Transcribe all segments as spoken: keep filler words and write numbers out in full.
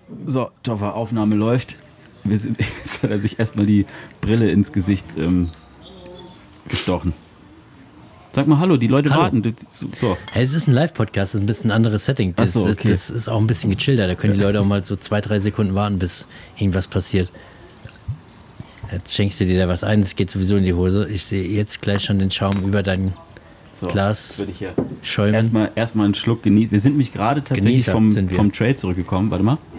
So, Toffer, Aufnahme läuft. Wir sind, jetzt hat er sich erstmal die Brille ins Gesicht ähm, gestochen. Sag mal Hallo, die Leute Hallo. warten. So. Hey, es ist ein Live-Podcast, das ist ein bisschen ein anderes Setting. Das, Ach so, okay. das ist auch ein bisschen gechillter. Da können die Leute auch mal so zwei, drei Sekunden warten, bis irgendwas passiert. Jetzt schenkst du dir da was ein, das geht sowieso in die Hose. Ich sehe jetzt gleich schon den Schaum über dein So, Glas würde ich ja schäumen. Erstmal, erstmal einen Schluck genießen. Wir sind nämlich gerade tatsächlich Genießer vom, sind wir. vom Trade zurückgekommen. Warte mal.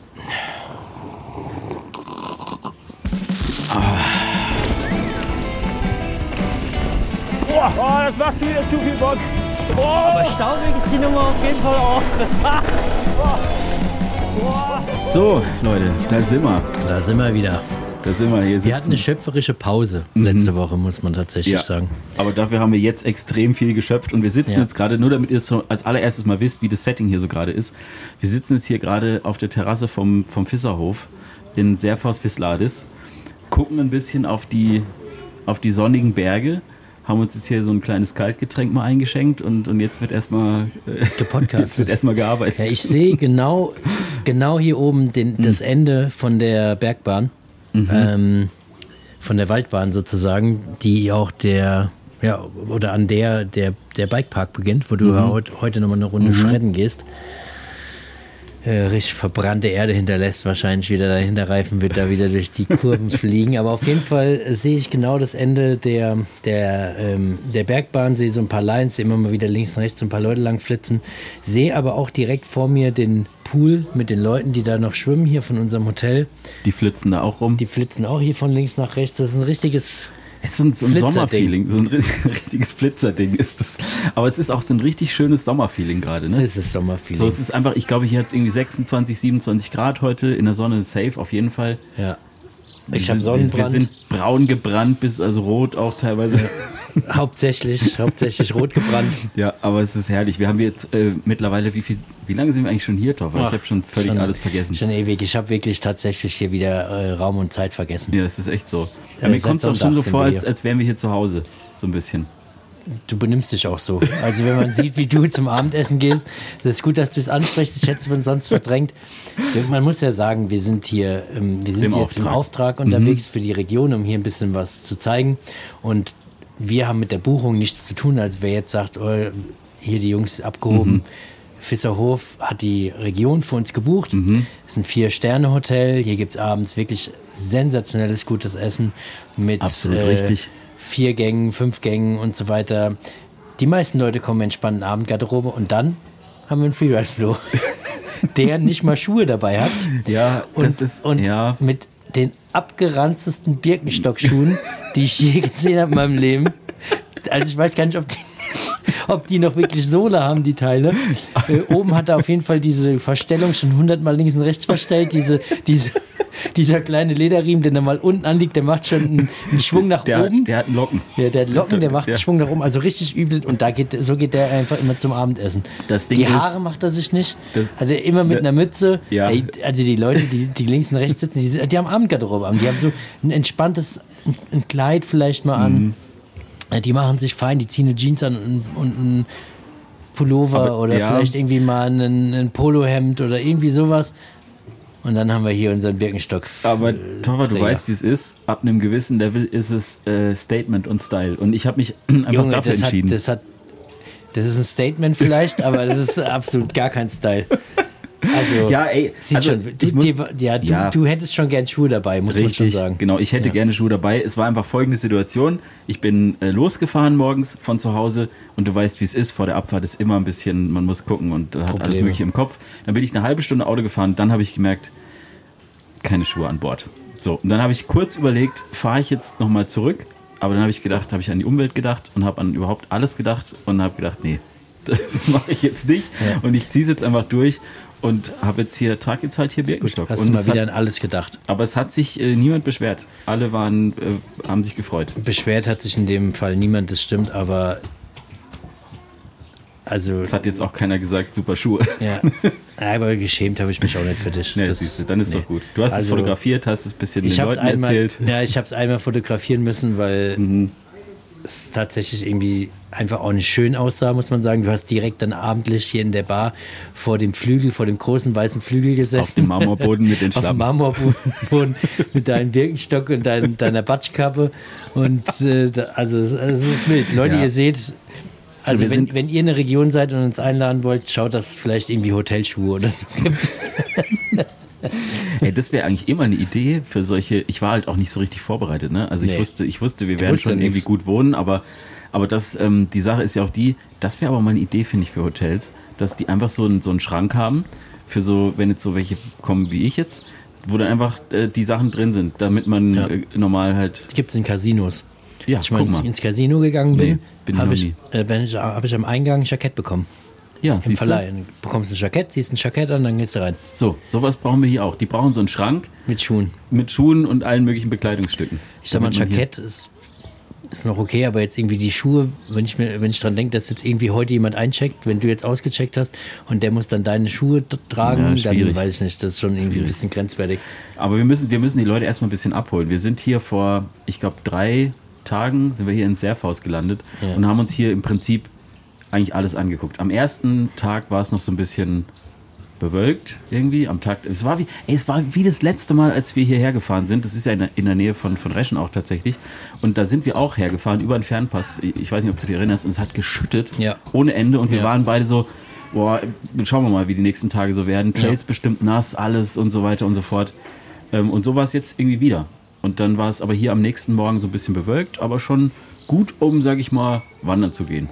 Boah, oh, das macht wieder zu viel Bock. Oh. Aber staubig ist die Nummer auf jeden Fall auch. So, Leute, da sind wir. Da sind wir wieder. Da sind wir hier. Wir hatten eine schöpferische Pause letzte Woche, muss man tatsächlich Ja. sagen. Aber dafür haben wir jetzt extrem viel geschöpft und wir sitzen Ja. jetzt gerade, nur damit ihr es so als allererstes mal wisst, wie das Setting hier so gerade ist. Wir sitzen jetzt hier gerade auf der Terrasse vom, vom Fisserhof in Serfors-Visladis, gucken ein bisschen auf die, auf die sonnigen Berge, haben uns jetzt hier so ein kleines Kaltgetränk mal eingeschenkt und, und jetzt wird erstmal äh, Gepodcastet. jetzt wird erstmal gearbeitet. Ja, ich sehe genau, genau hier oben den, das Ende von der Bergbahn, ähm, von der Waldbahn sozusagen, die auch der, ja, oder an der der, der Bikepark beginnt, wo du ja heut, heute nochmal eine Runde schredden gehst. Äh, richtig verbrannte Erde hinterlässt wahrscheinlich wieder, der Hinterreifen wird da wieder durch die Kurven fliegen, aber auf jeden Fall äh, sehe ich genau das Ende der, der, ähm, der Bergbahn, sehe so ein paar Lines, sehe immer mal wieder links und rechts so ein paar Leute lang flitzen, sehe aber auch direkt vor mir den Pool mit den Leuten, die da noch schwimmen, hier von unserem Hotel, Die flitzen da auch rum. die flitzen auch hier von links nach rechts, das ist ein richtiges... Es ist so ein, so ein Flitzerding. Sommerfeeling, so ein ri- richtiges Flitzerding ist das. Aber es ist auch so ein richtig schönes Sommerfeeling gerade, ne? Es ist Sommerfeeling. So, es ist einfach, ich glaube, hier hat es irgendwie sechsundzwanzig, siebenundzwanzig Grad heute, in der Sonne safe, auf jeden Fall. Ja. Wir Ich habe sind- wir- Wir Sonnenbrand. sind braun gebrannt, bis also rot auch teilweise. Hauptsächlich, hauptsächlich rot gebrannt. Ja, aber es ist herrlich. Wir haben jetzt äh, mittlerweile, wie viel, wie lange sind wir eigentlich schon hier, Toffer? Ich Ach, habe schon völlig schon- alles vergessen. Schon ewig. Ich habe wirklich tatsächlich hier wieder äh, Raum und Zeit vergessen. Ja, es ist echt so. Ja, Äh, mir seit kommt es auch schon Sonntag so sind vor, wir als, hier. als wären wir hier zu Hause. So ein bisschen. Du benimmst dich auch so. Also wenn man sieht, wie du zum Abendessen gehst, das ist gut, dass du es ansprichst. Ich hätte es von sonst verdrängt. Man muss ja sagen, wir sind hier, ähm, wir sind Im hier jetzt im Auftrag. Auftrag unterwegs für die Region, um hier ein bisschen was zu zeigen. Und wir haben mit der Buchung nichts zu tun. Also wer jetzt sagt, oh, hier die Jungs abgehoben, Fisserhof hat die Region für uns gebucht. Es ist ein Vier-Sterne-Hotel. Hier gibt es abends wirklich sensationelles, gutes Essen mit Absolut richtig. vier Gängen, fünf Gängen und so weiter. Die meisten Leute kommen entspannt in Abendgarderobe und dann haben wir einen Freeride-Flo, der nicht mal Schuhe dabei hat Ja, und, das ist, und ja. mit den abgeranztesten Birkenstock-Schuhen, die ich je gesehen habe in meinem Leben. Also ich weiß gar nicht, ob die, ob die noch wirklich Sohle haben, die Teile. Äh, oben hat er auf jeden Fall diese Verstellung schon hundertmal links und rechts verstellt. Diese, diese, dieser kleine Lederriemen, der da mal unten anliegt, der macht schon einen, einen Schwung nach Der, oben. der hat Locken. Ja, der hat Locken, der macht Ja. einen Schwung nach oben, also richtig übel. Und da geht, so geht der einfach immer zum Abendessen. Das Ding die ist- Haare macht er sich nicht. Das- Also immer mit da- einer Mütze. Ja. Ey, also die Leute, die, die links und rechts sitzen, die, die haben Abendgarderobe an. Die haben so ein entspanntes ein, ein Kleid vielleicht mal an. Mhm. Ja, die machen sich fein, die ziehen eine Jeans an und, und ein Pullover Aber, oder ja. vielleicht irgendwie mal ein, ein Polohemd oder irgendwie sowas. Und dann haben wir hier unseren Birkenstock. Aber äh, Toffer, du Träger. weißt, wie es ist. Ab einem gewissen Level ist es äh, Statement und Style. Und ich habe mich einfach Junge, dafür das hat, entschieden. das hat, das ist ein Statement vielleicht, aber das ist absolut gar kein Style. Also, Ja, ey, sieht also, schon, du, ich muss- die, ja, du, ja. du hättest schon gern Schuhe dabei, muss man schon Richtig, sagen. genau. Ich hätte Ja. gerne Schuhe dabei. Es war einfach folgende Situation. Ich bin äh, losgefahren morgens von zu Hause und du weißt, wie es ist. Vor der Abfahrt ist immer ein bisschen, man muss gucken und äh, hat alles Probleme. Mögliche im Kopf. Dann bin ich eine halbe Stunde Auto gefahren. Dann habe ich gemerkt, keine Schuhe an Bord. So, und dann habe ich kurz überlegt, fahre ich jetzt nochmal zurück? Aber dann habe ich gedacht, habe ich an die Umwelt gedacht und habe an überhaupt alles gedacht und habe gedacht, nee, das mache ich jetzt nicht. Ja. Und ich ziehe es jetzt einfach durch und habe jetzt hier, trage jetzt halt hier Ist gut. Birkenstock. Hast und du mal es wieder hat, an alles gedacht. aber es hat sich äh, niemand beschwert. Alle waren, äh, haben sich gefreut. Beschwert hat sich in dem Fall niemand, das stimmt, aber also, Es hat jetzt auch keiner gesagt, super Schuhe. ja, aber geschämt habe ich mich auch nicht für dich. Nee, Das- siehst du, dann ist nee. doch gut. Du hast es Also, fotografiert, hast es ein bisschen Ich den habe es Leuten einmal, erzählt. ja, ich habe es einmal fotografieren müssen, weil Mhm. es tatsächlich irgendwie einfach auch nicht schön aussah, muss man sagen. Du hast direkt dann abendlich hier in der Bar vor dem Flügel, vor dem großen weißen Flügel gesessen. Auf dem Marmorboden mit den Schlappen. Auf dem Marmorboden mit deinem Birkenstock und dein, deiner Batschkappe. Und äh, also es ist wild. Leute, ja. Ihr seht, also wenn, wenn ihr in der Region seid und uns einladen wollt, schaut, dass es vielleicht irgendwie Hotelschuhe oder so gibt. Hey, das wäre eigentlich immer eine Idee für solche, ich war halt auch nicht so richtig vorbereitet, ne? Also ich nee. wusste, ich wusste, wir werden schon irgendwie nix. gut wohnen, aber, aber das, ähm, die Sache ist ja auch die, das wäre aber mal eine Idee, finde ich, für Hotels, dass die einfach so, ein, so einen Schrank haben, für so, wenn jetzt so welche kommen wie ich jetzt, wo dann einfach äh, die Sachen drin sind, damit man ja. äh, normal halt... Das gibt es in Casinos. Ja, Als ich mal ins, ins Casino gegangen bin, nee, habe ich, äh, ich, hab ich am Eingang ein Jackett bekommen. Ja, im Verleih. Du bekommst ein Jackett, ziehst ein Jackett an, dann gehst du rein. So, sowas brauchen wir hier auch. Die brauchen so einen Schrank. Mit Schuhen. Mit Schuhen und allen möglichen Bekleidungsstücken. Ich sag mal, ein Jackett ist, ist noch okay, aber jetzt irgendwie die Schuhe, wenn ich mir, wenn ich dran denke, dass jetzt irgendwie heute jemand eincheckt, wenn du jetzt ausgecheckt hast und der muss dann deine Schuhe tragen, ja, dann weiß ich nicht, das ist schon irgendwie schwierig. Ein bisschen grenzwertig. Aber wir müssen, wir müssen die Leute erstmal ein bisschen abholen. Wir sind hier vor, ich glaube, drei Tagen sind wir hier in Serfaus gelandet ja. und haben uns hier im Prinzip eigentlich alles angeguckt. Am ersten Tag war es noch so ein bisschen bewölkt irgendwie. Am Tag, es war wie, ey, es war wie das letzte Mal, als wir hierher gefahren sind. Das ist ja in der, in der Nähe von, von Reschen auch tatsächlich. Und da sind wir auch hergefahren über einen Fernpass. Ich weiß nicht, ob du dich erinnerst. Und es hat geschüttet ja. ohne Ende. Und wir ja. waren beide so, boah, schauen wir mal, wie die nächsten Tage so werden. Trails ja. bestimmt nass, alles und so weiter und so fort. Und so war es jetzt irgendwie wieder. Und dann war es aber hier am nächsten Morgen so ein bisschen bewölkt, aber schon gut, um, sag ich mal, wandern zu gehen.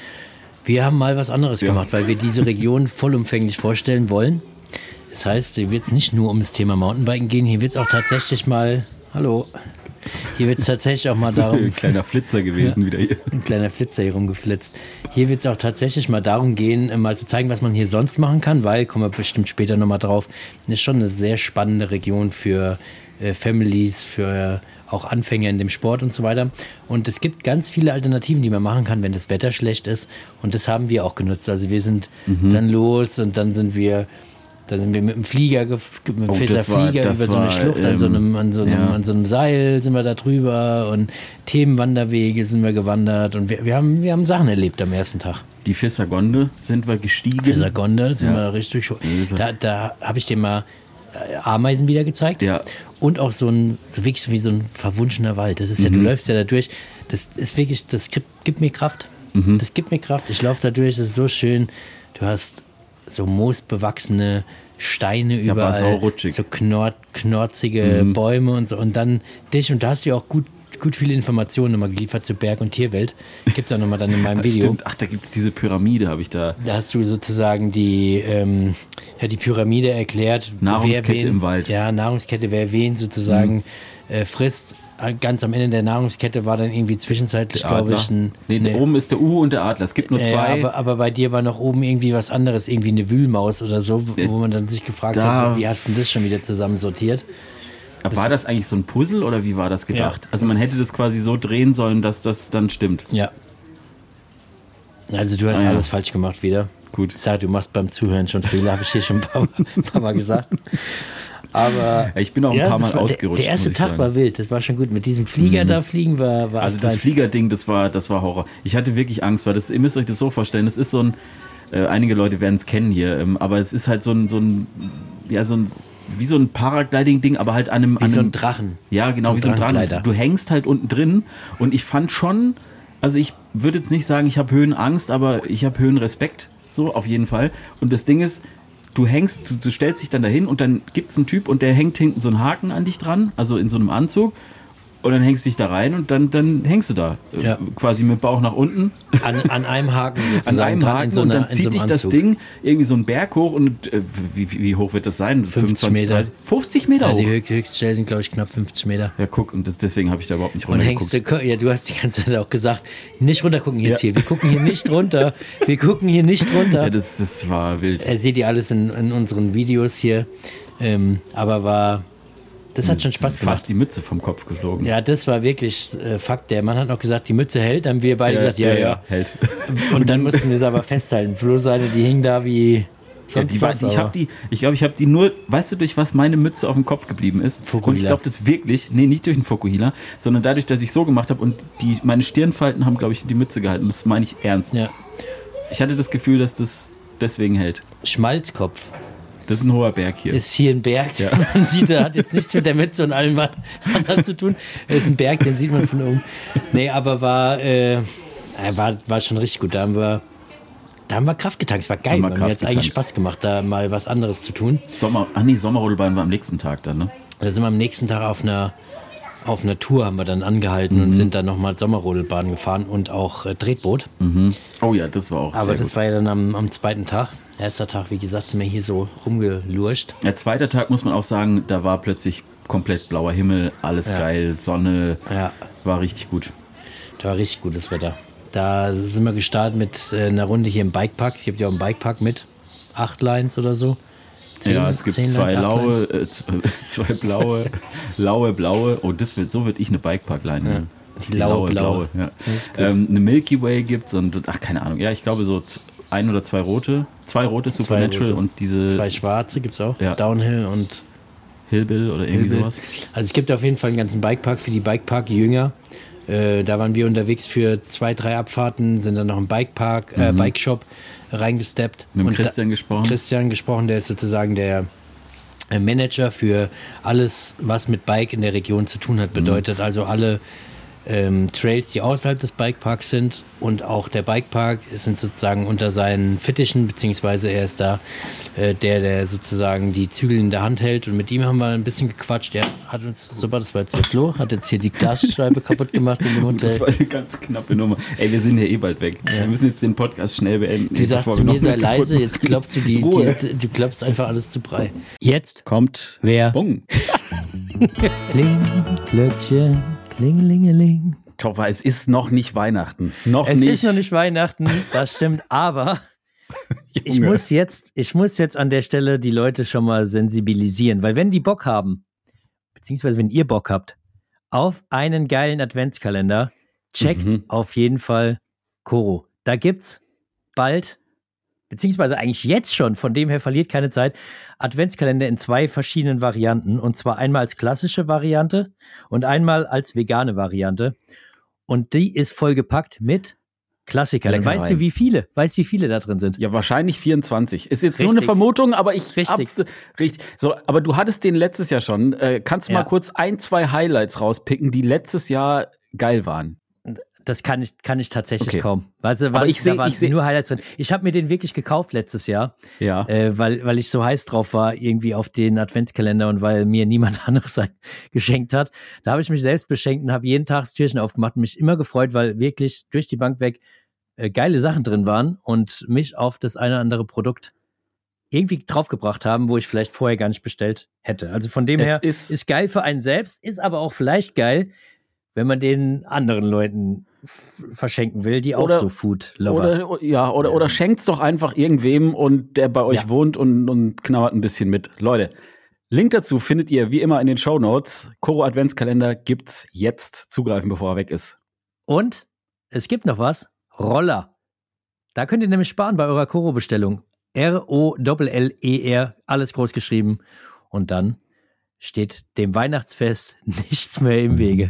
Wir haben mal was anderes ja. gemacht, weil wir diese Region vollumfänglich vorstellen wollen. Das heißt, hier wird es nicht nur um das Thema Mountainbiken gehen, hier wird es auch tatsächlich mal, hallo, hier wird es tatsächlich auch mal darum... Ein kleiner Flitzer gewesen ja, wieder hier. Ein kleiner Flitzer hier rumgeflitzt. Hier wird es auch tatsächlich mal darum gehen, mal zu zeigen, was man hier sonst machen kann, weil, kommen wir bestimmt später nochmal drauf, das ist schon eine sehr spannende Region für äh, Families, für... auch Anfänger in dem Sport und so weiter. Und es gibt ganz viele Alternativen, die man machen kann, wenn das Wetter schlecht ist. Und das haben wir auch genutzt. Also wir sind mhm. dann los und dann sind wir, dann sind wir mit dem Flieger, mit dem oh, Fischer Flieger über so eine Schlucht, ähm, an, so einem, an, so einem, ja. an so einem Seil sind wir da drüber und Themenwanderwege sind wir gewandert und wir, wir, haben, wir haben Sachen erlebt am ersten Tag. Die Fissergonde sind wir gestiegen. Fissergonde sind ja. wir richtig. Da, da habe ich dir mal Ameisen wieder gezeigt. Ja. Und auch so ein, so wirklich wie so ein verwunschener Wald. Das ist ja, mhm. du läufst ja da durch. Das ist wirklich, das gibt, gibt mir Kraft. Mhm. Das gibt mir Kraft. Ich laufe da durch, das ist so schön. Du hast so moosbewachsene Steine ja, überall. So knort, knorzige mhm. Bäume und so. Und dann dich, und da hast du ja auch gut, gut viele Informationen nochmal geliefert zur Berg- und Tierwelt. Gibt es auch nochmal dann in meinem Video. Stimmt. Ach, da gibt es diese Pyramide, habe ich da. Da hast du sozusagen die, ähm, ja, die Pyramide erklärt. Nahrungskette wer wen, im Wald. Ja, Nahrungskette, wer wen sozusagen mhm. äh, frisst. Ganz am Ende der Nahrungskette war dann irgendwie zwischenzeitlich, glaube ich, ein... Nee, nee, oben ist der Uhu und der Adler. Es gibt nur zwei. Äh, aber, aber bei dir war noch oben irgendwie was anderes, irgendwie eine Wühlmaus oder so, wo man dann sich gefragt da, hat, wie hast du das schon wieder zusammensortiert? Das war das eigentlich so ein Puzzle oder wie war das gedacht? Ja, also man hätte das quasi so drehen sollen, dass das dann stimmt. Ja. Also du hast ah, ja. alles falsch gemacht wieder. Gut. Ich sag, du machst beim Zuhören schon Fehler, habe ich hier schon ein paar, ein paar Mal gesagt. Aber ich bin auch ein ja, paar Mal war, ausgerutscht. Der, der erste Tag sagen. war wild, das war schon gut. Mit diesem Flieger mhm. da fliegen war, war Also das Fliegerding, das war, das war Horror. Ich hatte wirklich Angst, weil das, ihr müsst euch das so vorstellen, das ist so ein, äh, einige Leute werden es kennen hier, ähm, aber es ist halt so ein, so ein, ja so ein, wie so ein Paragliding-Ding, aber halt an einem... Wie an so einem, ein Drachen. Ja, genau, so wie so ein Drachen. Du hängst halt unten drin und ich fand schon, also ich würde jetzt nicht sagen, ich habe Höhenangst, aber ich habe Höhenrespekt, so auf jeden Fall. Und das Ding ist, du hängst, du, du stellst dich dann dahin und dann gibt es einen Typ und der hängt hinten so einen Haken an dich dran, also in so einem Anzug. Und dann hängst du dich da rein und dann, dann hängst du da. Ja. Quasi mit Bauch nach unten. An, an einem Haken sozusagen. An einem Haken so einer, und dann zieht so dich Anzug. Das Ding irgendwie so einen Berg hoch und äh, wie, wie hoch wird das sein? fünfzig Meter. fünfzig Meter hoch? Ja, die Höchststellen sind, glaube ich, knapp fünfzig Meter. Ja, guck, und das, deswegen habe ich da überhaupt nicht runtergeguckt. Und hängst du, ja, du hast die ganze Zeit auch gesagt, nicht runtergucken jetzt ja. hier. Wir gucken hier nicht runter. Wir gucken hier nicht runter. Ja, das, das war wild. Äh, seht ihr alles in, in unseren Videos hier. Ähm, aber war... Das hat schon Spaß gemacht. Fast die Mütze vom Kopf geflogen. Ja, das war wirklich äh, Fakt. Der Mann hat noch gesagt, die Mütze hält. Dann haben wir beide ja, gesagt, ja, ja, ja, hält. Und dann mussten wir es aber festhalten. Flohseite, die hing da wie, Ja, die war, ich habe die, ich glaube, ich habe die nur, weißt du, durch was meine Mütze auf dem Kopf geblieben ist? Fukuhila. Und ich glaube, das wirklich, nee, nicht durch den Fukuhila, sondern dadurch, dass ich so gemacht habe und die, meine Stirnfalten haben, glaube ich, die Mütze gehalten. Das meine ich ernst. Ja. Ich hatte das Gefühl, dass das deswegen hält. Schmalzkopf. Das ist ein hoher Berg hier. Ist hier ein Berg. Ja. Man sieht, er hat jetzt nichts mit der Mütze und allem anderen zu tun. Es ist ein Berg, den sieht man von oben. Nee, aber war, äh, war, war schon richtig gut. Da haben wir, da haben wir Kraft getankt. Es war geil. Mir hat es eigentlich Spaß gemacht, da mal was anderes zu tun. Sommer, ach nee, Sommerrodelbahn war am nächsten Tag dann, ne? Da sind wir am nächsten Tag auf einer, auf einer Tour, haben wir dann angehalten mhm. und sind dann nochmal Sommerrodelbahn gefahren und auch äh, Tretboot. Mhm. Oh ja, das war auch Aber sehr das gut. war ja dann am, am zweiten Tag. Erster Tag, wie gesagt, sind wir hier so rumgelurscht. Der zweite Tag, muss man auch sagen, da war plötzlich komplett blauer Himmel, alles Ja. geil, Sonne, Ja, war richtig gut. da war richtig gutes Wetter. Da sind wir gestartet mit äh, einer Runde hier im Bikepark. Ich habe ja auch einen Bikepark mit acht Lines oder so. Zehn, ja, es gibt zehn zwei Lines, acht laue, Lines. äh, zwei blaue, laue, blaue. Oh, das wird, so würde ich eine Bikepark-Line nennen. Das ist die Laue, laue, blaue. blaue. Ja. Das ist gut. Ähm, eine Milky Way gibt und ach, keine Ahnung. Ja, ich glaube so z- ein oder zwei rote. Zwei rote Supernatural rote. und diese Zwei schwarze gibt es auch. Ja. Downhill und Hillbill oder irgendwie Hillbill. sowas. Also es gibt auf jeden Fall einen ganzen Bikepark für die Bikepark-Jünger. Äh, da waren wir unterwegs für zwei, drei Abfahrten, sind dann noch im Bikepark, äh, Mhm. Bikeshop reingesteppt. Mit dem Und Christian da, gesprochen. Christian gesprochen, der ist sozusagen der äh, Manager für alles, was mit Bike in der Region zu tun hat. Bedeutet also alle ähm, Trails, die außerhalb des Bikeparks sind, und auch der Bikepark sind sozusagen unter seinen Fittichen, beziehungsweise er ist da äh, der, der sozusagen die Zügel in der Hand hält, und mit ihm haben wir ein bisschen gequatscht. Er hat uns, super, das war jetzt der Klo, hat jetzt hier die Glasscheibe kaputt gemacht in dem Hotel. Das war eine ganz knappe Nummer. Ey, wir sind ja eh bald weg. Wir müssen jetzt den Podcast schnell beenden. Du sagst bevor zu wir mir, noch sei mehr kaputt leise, machen. jetzt klopfst du die, Ruhe. die, du klopfst einfach alles zu Brei. Jetzt Kommt wer? Bong. Kling, Glöckchen, klingelingeling. Topper, es ist noch nicht Weihnachten. Noch Es nicht. ist noch nicht Weihnachten, das stimmt, aber ich Junge. muss jetzt, ich muss jetzt an der Stelle die Leute schon mal sensibilisieren, weil wenn die Bock haben, beziehungsweise wenn ihr Bock habt, auf einen geilen Adventskalender, checkt Mhm. auf jeden Fall Koro. Da gibt's bald, beziehungsweise eigentlich jetzt schon, von dem her verliert keine Zeit, Adventskalender in zwei verschiedenen Varianten, und zwar einmal als klassische Variante und einmal als vegane Variante, und die ist vollgepackt mit Klassikern. Leckereien. Weißt du, wie viele? Weißt du, wie viele da drin sind? Ja, wahrscheinlich vierundzwanzig. Ist jetzt nur Richtig. eine Vermutung, aber ich Richtig. Hab, richtig. So, aber du hattest den letztes Jahr schon. Äh, kannst du Ja. mal kurz ein, zwei Highlights rauspicken, die letztes Jahr geil waren? Das kann ich, kann ich tatsächlich Okay. kaum. Weil, weil Aber ich seh- da waren ich seh- nur Highlights drin. Ich habe mir den wirklich gekauft letztes Jahr, Ja. äh, weil, weil ich so heiß drauf war, irgendwie auf den Adventskalender, und weil mir niemand anderes ein geschenkt hat. Da habe ich mich selbst beschenkt und habe jeden Tag das Türchen aufgemacht und mich immer gefreut, weil wirklich durch die Bank weg äh, geile Sachen drin waren und mich auf das eine oder andere Produkt irgendwie draufgebracht haben, wo ich vielleicht vorher gar nicht bestellt hätte. Also von dem Es her ist- ist geil für einen selbst, ist aber auch vielleicht geil, wenn man den anderen Leuten f- verschenken will, die auch Oder- so Food-Lover. Oder, ja, oder, Ja, oder sind. schenkt's doch einfach irgendwem und der bei euch Ja. wohnt und, und knabbert ein bisschen mit. Leute, Link dazu findet ihr wie immer in den Shownotes. Koro Adventskalender gibt's jetzt. Zugreifen, bevor er weg ist. Und es gibt noch was, Roller. Da könnt ihr nämlich sparen bei eurer Koro-Bestellung. R O L L E R, alles groß geschrieben. Und dann steht dem Weihnachtsfest nichts mehr im Wege.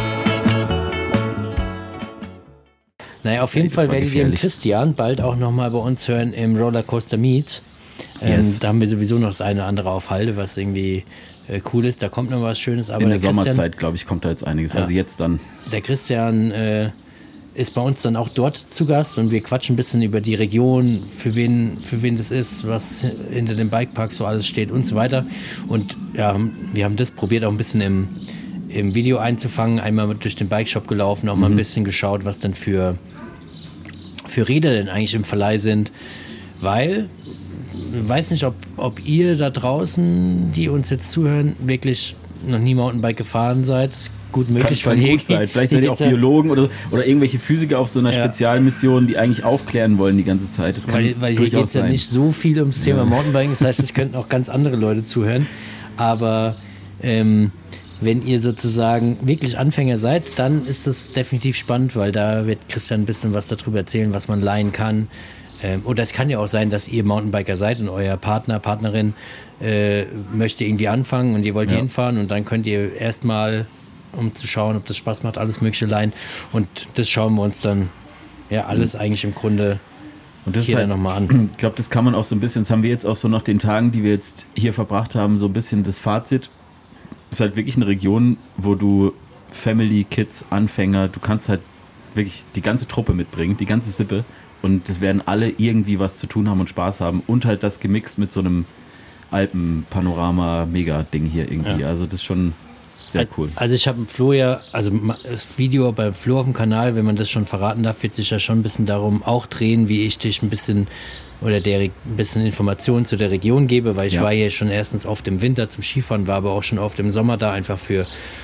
Naja, auf jeden das Fall war werdet ihr den gefährlich. Christian bald auch nochmal bei uns hören im Rollercoaster Meets. Ähm, Yes. Da haben wir sowieso noch das eine oder andere auf Halde, was irgendwie äh, cool ist. Da kommt noch was Schönes. Aber In der Christian, Sommerzeit, glaube ich, kommt da jetzt einiges. Also jetzt dann. der Christian äh, ist bei uns dann auch dort zu Gast, und wir quatschen ein bisschen über die Region, für wen, für wen das ist, was hinter dem Bikepark so alles steht und so weiter. Und ja, wir haben das probiert auch ein bisschen im, im Video einzufangen, einmal durch den Bikeshop gelaufen, auch mal ein bisschen geschaut, was denn für, für Räder denn eigentlich im Verleih sind, weil ich weiß nicht, ob, ob ihr da draußen, die uns jetzt zuhören, wirklich noch nie Mountainbike gefahren seid. Das ist gut möglich, Kann weil hier gut sein. Vielleicht hier seid ihr auch geht's ja- Biologen oder, oder irgendwelche Physiker auf so einer Ja. Spezialmission, die eigentlich aufklären wollen die ganze Zeit. Das kann Weil, weil hier geht durchaus es ja sein. nicht so viel ums Thema Mountainbiking, das heißt, es könnten auch ganz andere Leute zuhören. Aber ähm, wenn ihr sozusagen wirklich Anfänger seid, dann ist das definitiv spannend, weil da wird Christian ein bisschen was darüber erzählen, was man leihen kann, Ähm, oder es kann ja auch sein, dass ihr Mountainbiker seid und euer Partner, Partnerin äh, möchte irgendwie anfangen und ihr wollt Ja. hinfahren und dann könnt ihr erstmal, um zu schauen, ob das Spaß macht, alles Mögliche leihen. Und das schauen wir uns dann ja alles mhm. eigentlich im Grunde und das hier ist halt, dann nochmal an. Ich glaube, das kann man auch so ein bisschen, das haben wir jetzt auch so nach den Tagen, die wir jetzt hier verbracht haben, so ein bisschen das Fazit. Es ist halt wirklich eine Region, wo du Family, Kids, Anfänger, du kannst halt wirklich die ganze Truppe mitbringen, die ganze Sippe und es werden alle irgendwie was zu tun haben und Spaß haben und halt das gemixt mit so einem Alpen-Panorama-Mega-Ding hier irgendwie. Ja. Also das ist schon sehr cool. Also ich habe Flo ja, also das Video bei Flo auf dem Kanal, wenn man das schon verraten darf, wird sich ja schon ein bisschen darum auch drehen, wie ich dich ein bisschen oder der ein bisschen Informationen zu der Region gebe, weil ich ja. war ja schon erstens oft im Winter zum Skifahren, war aber auch schon oft im Sommer da, einfach für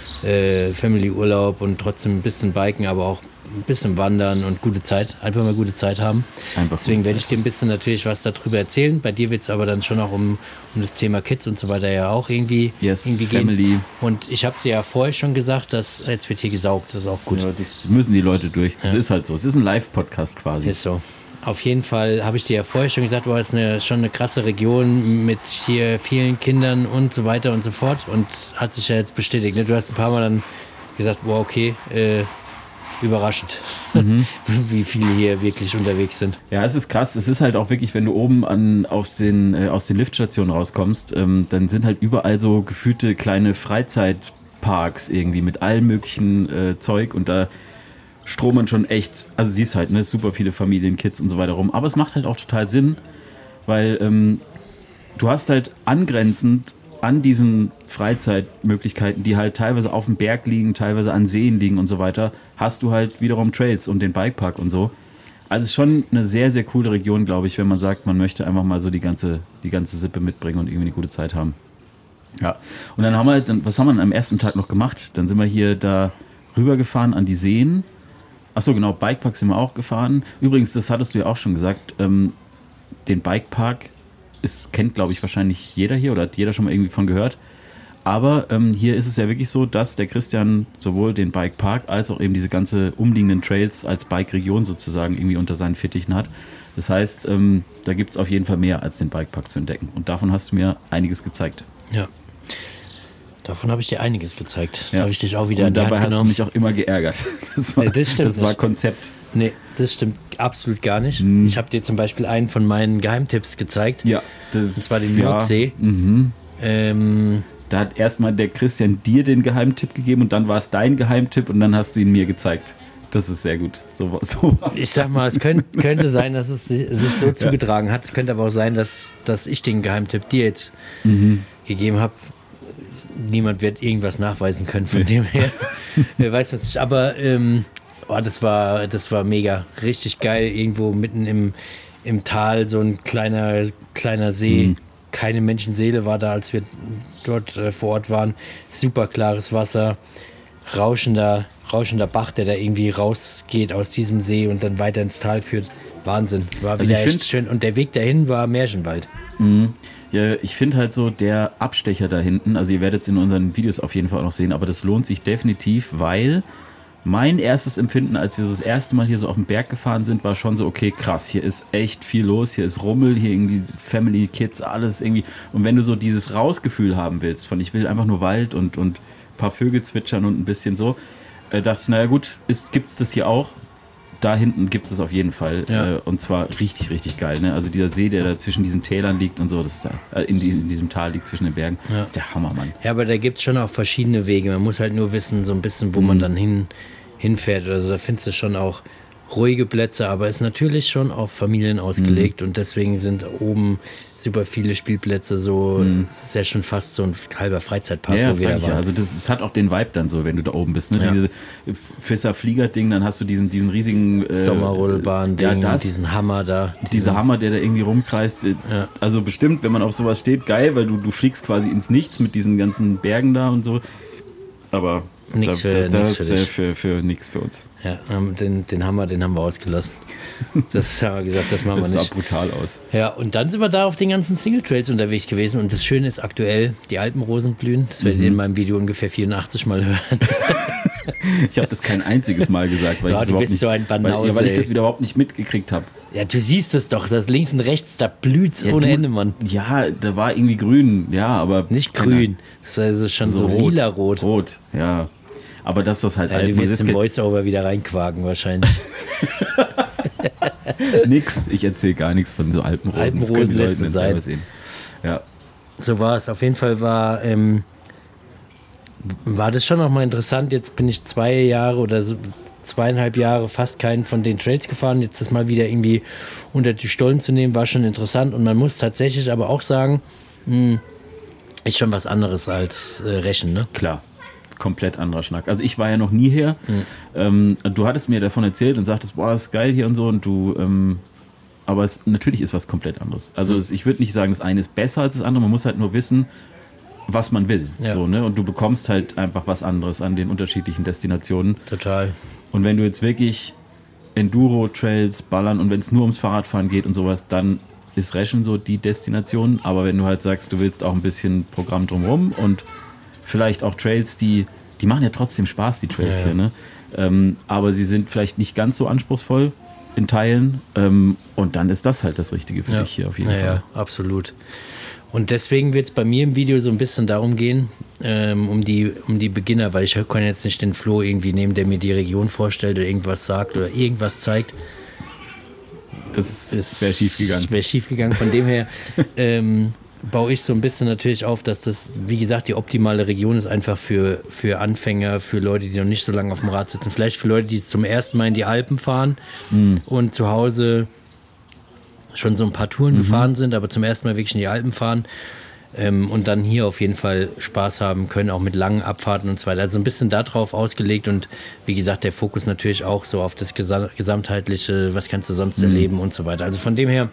äh, Family-Urlaub und trotzdem ein bisschen Biken, aber auch ein bisschen wandern und gute Zeit, einfach mal gute Zeit haben. Einfach Deswegen werde ich dir ein bisschen natürlich was darüber erzählen. Bei dir wird es aber dann schon auch um, um das Thema Kids und so weiter ja auch irgendwie, yes, irgendwie Family. gehen. Und ich habe dir ja vorher schon gesagt, dass jetzt wird hier gesaugt, das ist auch gut. Ja, das müssen die Leute durch, das ja. ist halt so. Es ist ein Live-Podcast quasi. Ist so. Auf jeden Fall habe ich dir ja vorher schon gesagt, du hast eine, schon eine krasse Region mit hier vielen Kindern und so weiter und so fort und hat sich ja jetzt bestätigt. Ne? Du hast ein paar Mal dann gesagt, wow, okay, äh, überraschend, mhm. wie viele hier wirklich unterwegs sind. Ja, es ist krass. Es ist halt auch wirklich, wenn du oben an, auf den, äh, aus den Liftstationen rauskommst, ähm, dann sind halt überall so gefühlte kleine Freizeitparks irgendwie mit allem möglichen äh, Zeug und da stromen schon echt, also siehst halt, ne, super viele Familien, Kids und so weiter rum. Aber es macht halt auch total Sinn, weil ähm, du hast halt angrenzend an diesen Freizeitmöglichkeiten, die halt teilweise auf dem Berg liegen, teilweise an Seen liegen und so weiter, hast du halt wiederum Trails und den Bikepark und so. Also es ist schon eine sehr, sehr coole Region, glaube ich, wenn man sagt, man möchte einfach mal so die ganze, die ganze Sippe mitbringen und irgendwie eine gute Zeit haben. Ja, und dann haben wir, dann, was haben wir am ersten Tag noch gemacht? Dann sind wir hier da rübergefahren an die Seen. Achso, genau, Bikepark sind wir auch gefahren. Übrigens, das hattest du ja auch schon gesagt, ähm, den Bikepark ist, kennt, glaube ich, wahrscheinlich jeder hier oder hat jeder schon mal irgendwie von gehört. Aber ähm, hier ist es ja wirklich so, dass der Christian sowohl den Bikepark als auch eben diese ganze umliegenden Trails als Bike-Region sozusagen irgendwie unter seinen Fittichen hat. Das heißt, ähm, da gibt es auf jeden Fall mehr als den Bikepark zu entdecken. Und davon hast du mir einiges gezeigt. Ja. Davon habe ich dir einiges gezeigt. Ja. Da habe ich dich auch wieder Und in die dabei Hand genommen. hast du mich auch immer geärgert. Das war, nee, das stimmt das war nicht. Konzept. Nee, das stimmt absolut gar nicht. Hm. Ich habe dir zum Beispiel einen von meinen Geheimtipps gezeigt. Ja. Das, und zwar den ja. Nordsee. Mhm. Ähm, da hat erstmal der Christian dir den Geheimtipp gegeben und dann war es dein Geheimtipp und dann hast du ihn mir gezeigt. Das ist sehr gut. So, so. Ich sag mal, es könnt, könnte sein, dass es sich so zugetragen hat. Es könnte aber auch sein, dass, dass ich den Geheimtipp dir jetzt mhm. gegeben habe. Niemand wird irgendwas nachweisen können von dem her. Weiß man nicht. Aber ähm, oh, das war, das war mega. Richtig geil. Irgendwo mitten im, im Tal so ein kleiner, kleiner See. Mhm. Keine Menschenseele war da, als wir dort äh, vor Ort waren. Super klares Wasser. Rauschender, rauschender Bach, der da irgendwie rausgeht aus diesem See und dann weiter ins Tal führt. Wahnsinn. War wieder also echt schön. Und der Weg dahin war Märchenwald. Mhm. Ja, ich finde halt so, der Abstecher da hinten, also ihr werdet es in unseren Videos auf jeden Fall auch noch sehen, aber das lohnt sich definitiv, weil mein erstes Empfinden, als wir so das erste Mal hier so auf den Berg gefahren sind, war schon so, okay, krass, hier ist echt viel los, hier ist Rummel, hier irgendwie Family, Kids, alles irgendwie. Und wenn du so dieses Rausgefühl haben willst, von ich will einfach nur Wald und, und ein paar Vögel zwitschern und ein bisschen so, äh, dachte ich, naja gut, gibt es das hier auch? Da hinten gibt es das auf jeden Fall. Ja. Äh, und zwar richtig, richtig geil. Ne? Also dieser See, der da zwischen diesen Tälern liegt und so, das ist da, äh, in, die, in diesem Tal liegt zwischen den Bergen, ja. Das ist der Hammer, Mann. Ja, aber da gibt es schon auch verschiedene Wege. Man muss halt nur wissen, so ein bisschen, wo mhm. man dann hin, hinfährt. Also da findest du schon auch ruhige Plätze, aber ist natürlich schon auf Familien ausgelegt mhm. und deswegen sind oben super viele Spielplätze, so mhm. es ist ja schon fast so ein halber Freizeitpark, ja, wo wir da waren. Ja. Also das, das hat auch den Vibe dann so, wenn du da oben bist, ne? Ja. Diese Fisser-Flieger-Ding, dann hast du diesen, diesen riesigen äh, Sommerrodelbahn-Ding, ja, diesen Hammer da. Dieser Hammer, der da irgendwie rumkreist. Ja. Also bestimmt, wenn man auf sowas steht, geil, weil du, du fliegst quasi ins Nichts mit diesen ganzen Bergen da und so. Aber Nix da, für, da, nix das für, ist für, für nichts für uns. Ja, den, den Hammer, den haben wir ausgelassen. Das haben wir gesagt, das machen das wir nicht. Das sah brutal aus. Ja, und dann sind wir da auf den ganzen Single-Trails unterwegs gewesen. Und das Schöne ist aktuell, die Alpenrosen blühen. Das werdet ihr mhm. in meinem Video ungefähr vierundachtzig Mal hören. Ich habe das kein einziges Mal gesagt, weil, ja, ich, das du überhaupt bist nicht, so ein Banause, weil, ja, weil ich das überhaupt nicht mitgekriegt habe. Ja, du siehst es doch, das links und rechts, da blüht's Ja, ohne du- Ende, Mann. Ja, da war irgendwie grün, ja, aber... Nicht grün, das ist also schon so, rot. lila-rot. Rot, ja. Aber dass das halt... Ja, du man wirst ist im ge- Voice-Over wieder reinquaken wahrscheinlich. nix, ich erzähle gar nichts von so Alpenrosen. Alpenrosen Das können die lässt Leute es dann selber sein. sehen. Ja. So war es. Auf jeden Fall war, ähm, war das schon auch mal interessant. Jetzt bin ich zwei Jahre oder so, zweieinhalb Jahre fast keinen von den Trails gefahren. Jetzt das mal wieder irgendwie unter die Stollen zu nehmen, war schon interessant. Und man muss tatsächlich aber auch sagen, mh, ist schon was anderes als äh, Rechen, ne? Klar, komplett anderer Schnack. Also ich war ja noch nie her. Ähm, du hattest mir davon erzählt und sagtest, boah, ist geil hier und so. Und du, ähm, aber es, natürlich ist was komplett anderes. Also es, ich würde nicht sagen, das eine ist besser als das andere. Man muss halt nur wissen, was man will. Ja. So, ne? Und du bekommst halt einfach was anderes an den unterschiedlichen Destinationen. Total. Und wenn du jetzt wirklich Enduro-Trails ballern und wenn es nur ums Fahrradfahren geht und sowas, dann ist Reschen so die Destination. Aber wenn du halt sagst, du willst auch ein bisschen Programm drumherum und vielleicht auch Trails, die, die machen ja trotzdem Spaß, die Trails Ja, ja. hier, ne? Ähm, aber sie sind vielleicht nicht ganz so anspruchsvoll in Teilen. Ähm, und dann ist das halt das Richtige für dich hier auf jeden ja, Fall. Ja, absolut. Und deswegen wird es bei mir im Video so ein bisschen darum gehen, ähm, um, die, um die Beginner, weil ich kann jetzt nicht den Flo irgendwie nehmen, der mir die Region vorstellt oder irgendwas sagt oder irgendwas zeigt. Das Das wäre schief gegangen. Wäre schief gegangen. Von dem her ähm, baue ich so ein bisschen natürlich auf, dass das, wie gesagt, die optimale Region ist einfach für, für Anfänger, für Leute, die noch nicht so lange auf dem Rad sitzen. Vielleicht für Leute, die zum ersten Mal in die Alpen fahren Mhm. und zu Hause schon so ein paar Touren Mhm. gefahren sind, aber zum ersten Mal wirklich in die Alpen fahren. Ähm, und dann hier auf jeden Fall Spaß haben können, auch mit langen Abfahrten und so weiter. Also ein bisschen darauf ausgelegt und wie gesagt, der Fokus natürlich auch so auf das Gesa- gesamtheitliche, was kannst du sonst erleben und so weiter. Also von dem her,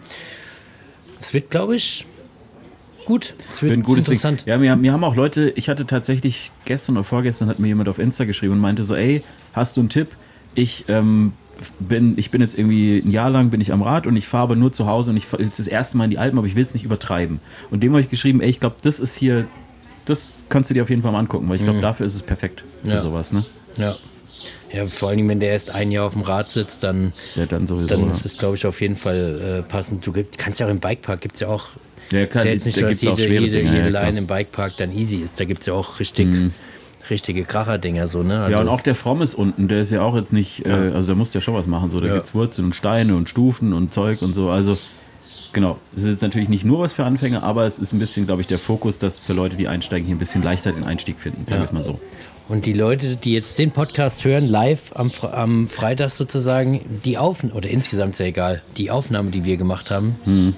es wird, glaube ich, gut. Es wird Ein gutes interessant. Ding. Ja, mir, mir haben auch Leute, ich hatte tatsächlich gestern oder vorgestern hat mir jemand auf Insta geschrieben und meinte so, ey, hast du einen Tipp? Ich ähm, bin, ich bin jetzt irgendwie ein Jahr lang bin ich am Rad und ich fahre aber nur zu Hause und ich fahre jetzt das erste Mal in die Alpen, aber ich will es nicht übertreiben. Und dem habe ich geschrieben, ey, ich glaube, das ist hier, das kannst du dir auf jeden Fall mal angucken, weil ich glaube, dafür ist es perfekt für Ja. sowas, ne? Ja. Ja, vor allem, wenn der erst ein Jahr auf dem Rad sitzt, dann, Ja, dann sowieso. dann ja. ist es, glaube ich, auf jeden Fall äh, passend. Du gibt- kannst ja auch im Bikepark, gibt es ja auch. Ja, klar, ist ja jetzt nicht da so, dass gibt's auch jede, schwere jede, Dinger, jede ja, klar. Line im Bikepark dann easy ist. Da gibt es ja auch richtig, richtige Kracher-Dinger so, ne? Also, Ja, und auch der Fromm ist unten, der ist ja auch jetzt nicht, äh, also da musst du ja schon was machen. So, da Ja. gibt's Wurzeln und Steine und Stufen und Zeug und so. Also, genau. Es ist jetzt natürlich nicht nur was für Anfänger, aber es ist ein bisschen, glaube ich, der Fokus, dass für Leute, die einsteigen, hier ein bisschen leichter den Einstieg finden, sagen wir es mal so. Und die Leute, die jetzt den Podcast hören, live am, Fre- am Freitag sozusagen, die Aufnahme, oder insgesamt sehr egal, die Aufnahme, die wir gemacht haben, Mhm.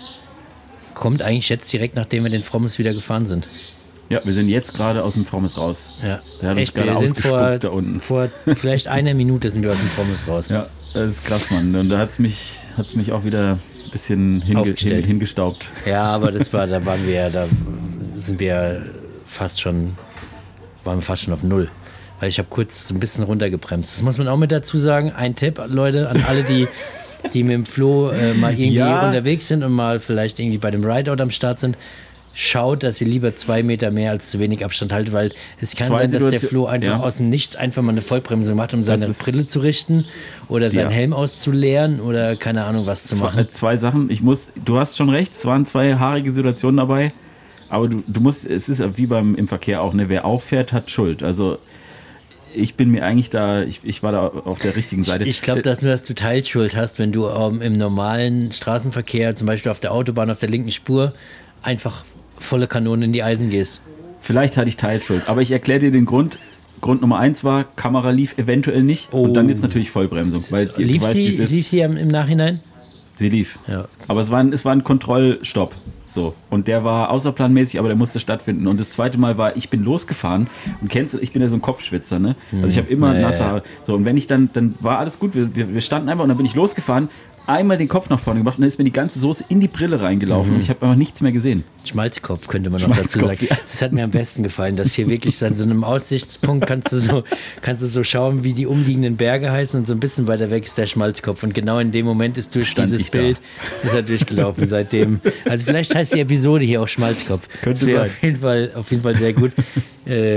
kommt eigentlich jetzt direkt, nachdem wir den Frommes wieder gefahren sind. Ja, wir sind jetzt gerade aus dem Frommes raus. Ja, Der hat uns gerade wir sind ausgespuckt vor, da unten. vor vielleicht einer Minute sind wir aus dem Frommes raus. Ja, das ist krass, Mann. Und da hat es mich, hat's mich auch wieder ein bisschen hinge Aufgestellt. hin hingestaubt. Ja, aber das war, da waren wir ja, da sind wir fast schon, waren wir fast schon auf Null. Weil ich habe kurz ein bisschen runtergebremst. Das muss man auch mit dazu sagen. Ein Tipp, Leute, an alle, die, die mit dem Flo äh, mal irgendwie Ja. unterwegs sind und mal vielleicht irgendwie bei dem Rideout am Start sind. Schaut, dass ihr lieber zwei Meter mehr als zu wenig Abstand haltet, weil es kann Zwei sein, dass der Situation- Flo einfach ja. aus dem Nichts einfach mal eine Vollbremsung macht, um seine ist- Brille zu richten oder seinen Ja. Helm auszuleeren oder keine Ahnung was zu Zwei, machen. äh, zwei Sachen. Ich muss, du hast schon recht, es waren zwei haarige Situationen dabei. Aber du, du musst, es ist wie beim im Verkehr auch, ne? Wer auffährt, hat Schuld. Also ich bin mir eigentlich da, ich, ich war da auf der richtigen Seite. Ich glaube, dass nur, dass du Teilschuld hast, wenn du ähm, im normalen Straßenverkehr, zum Beispiel auf der Autobahn, auf der linken Spur, einfach volle Kanone in die Eisen gehst. Vielleicht hatte ich Teilschuld, aber ich erkläre dir den Grund. Grund Nummer eins war, Kamera lief eventuell nicht Oh. und dann jetzt natürlich Vollbremsung. Weil du Lief weißt, sie, wie es ist. lief sie im, im Nachhinein? Sie lief. Ja. Aber es war, ein, es war ein Kontrollstopp. So. Und der war außerplanmäßig, aber der musste stattfinden. Und das zweite Mal war, ich bin losgefahren. Und kennst du, ich bin ja so ein Kopfschwitzer, ne? Also ich habe immer Ja, nasse ja. Haare. So, und wenn ich dann, dann war alles gut. Wir, wir, wir standen einfach und dann bin ich losgefahren, einmal den Kopf nach vorne gemacht und dann ist mir die ganze Soße in die Brille reingelaufen und ich habe einfach nichts mehr gesehen. Schmalzkopf könnte man noch dazu Schmalzkopf, sagen. ja. Das hat mir am besten gefallen, dass hier wirklich an so einem Aussichtspunkt kannst du so, kannst du so schauen, wie die umliegenden Berge heißen und so ein bisschen weiter weg ist der Schmalzkopf. Und genau in dem Moment ist durch Stand dieses ich da. Bild ist er durchgelaufen seitdem. Also vielleicht heißt die Episode hier auch Schmalzkopf. Könnte Das wäre sein. auf jeden Fall, auf jeden Fall sehr gut. äh,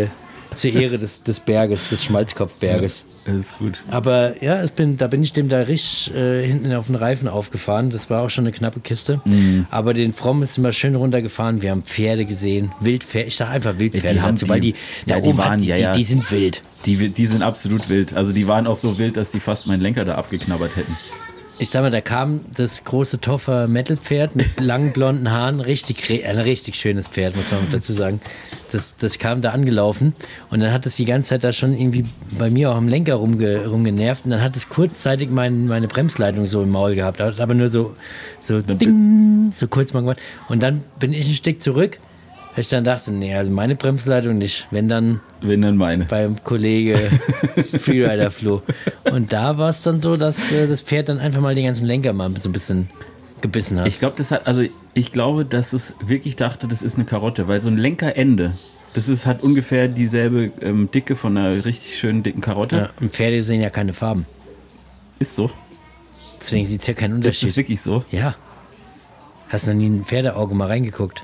zur Ehre des, des Berges, des Schmalzkopfberges. Ja, das ist gut. Aber ja, ich bin, da bin ich dem da richtig äh, hinten auf den Reifen aufgefahren. Das war auch schon eine knappe Kiste. Mhm. Aber den Fromm ist immer schön runtergefahren. Wir haben Pferde gesehen, Wildpferde. Ich sag einfach Wildpferde die haben dazu, die, weil die da ja, die oben waren, hat, die, ja, ja. die, die sind wild. Die, die sind absolut wild. Also die waren auch so wild, dass die fast meinen Lenker da abgeknabbert hätten. Ich sag mal, da kam das große Toffer Metal-Pferd mit langen blonden Haaren, richtig, ein richtig schönes Pferd, muss man dazu sagen. Das, das kam da angelaufen und dann hat es die ganze Zeit da schon irgendwie bei mir auch am Lenker rumge, rumgenervt und dann hat es kurzzeitig mein, meine Bremsleitung so im Maul gehabt, hat aber nur so, so ding, so kurz mal gemacht und dann bin ich ein Stück zurück, weil ich dann dachte, nee, also meine Bremsleitung nicht, wenn dann Wenn dann meine. beim Kollege Freerider Flo. Und da war es dann so, dass äh, das Pferd dann einfach mal den ganzen Lenker mal so ein bisschen gebissen hat. Ich glaube, das hat, also ich glaube, dass es wirklich dachte, das ist eine Karotte, weil so ein Lenkerende, das ist, hat ungefähr dieselbe ähm, Dicke von einer richtig schönen dicken Karotte. Ja, und Pferde sehen ja keine Farben. Ist so. Deswegen sieht es ja keinen Das Unterschied. ist wirklich so. Ja. Hast du noch nie in ein Pferdeauge mal reingeguckt?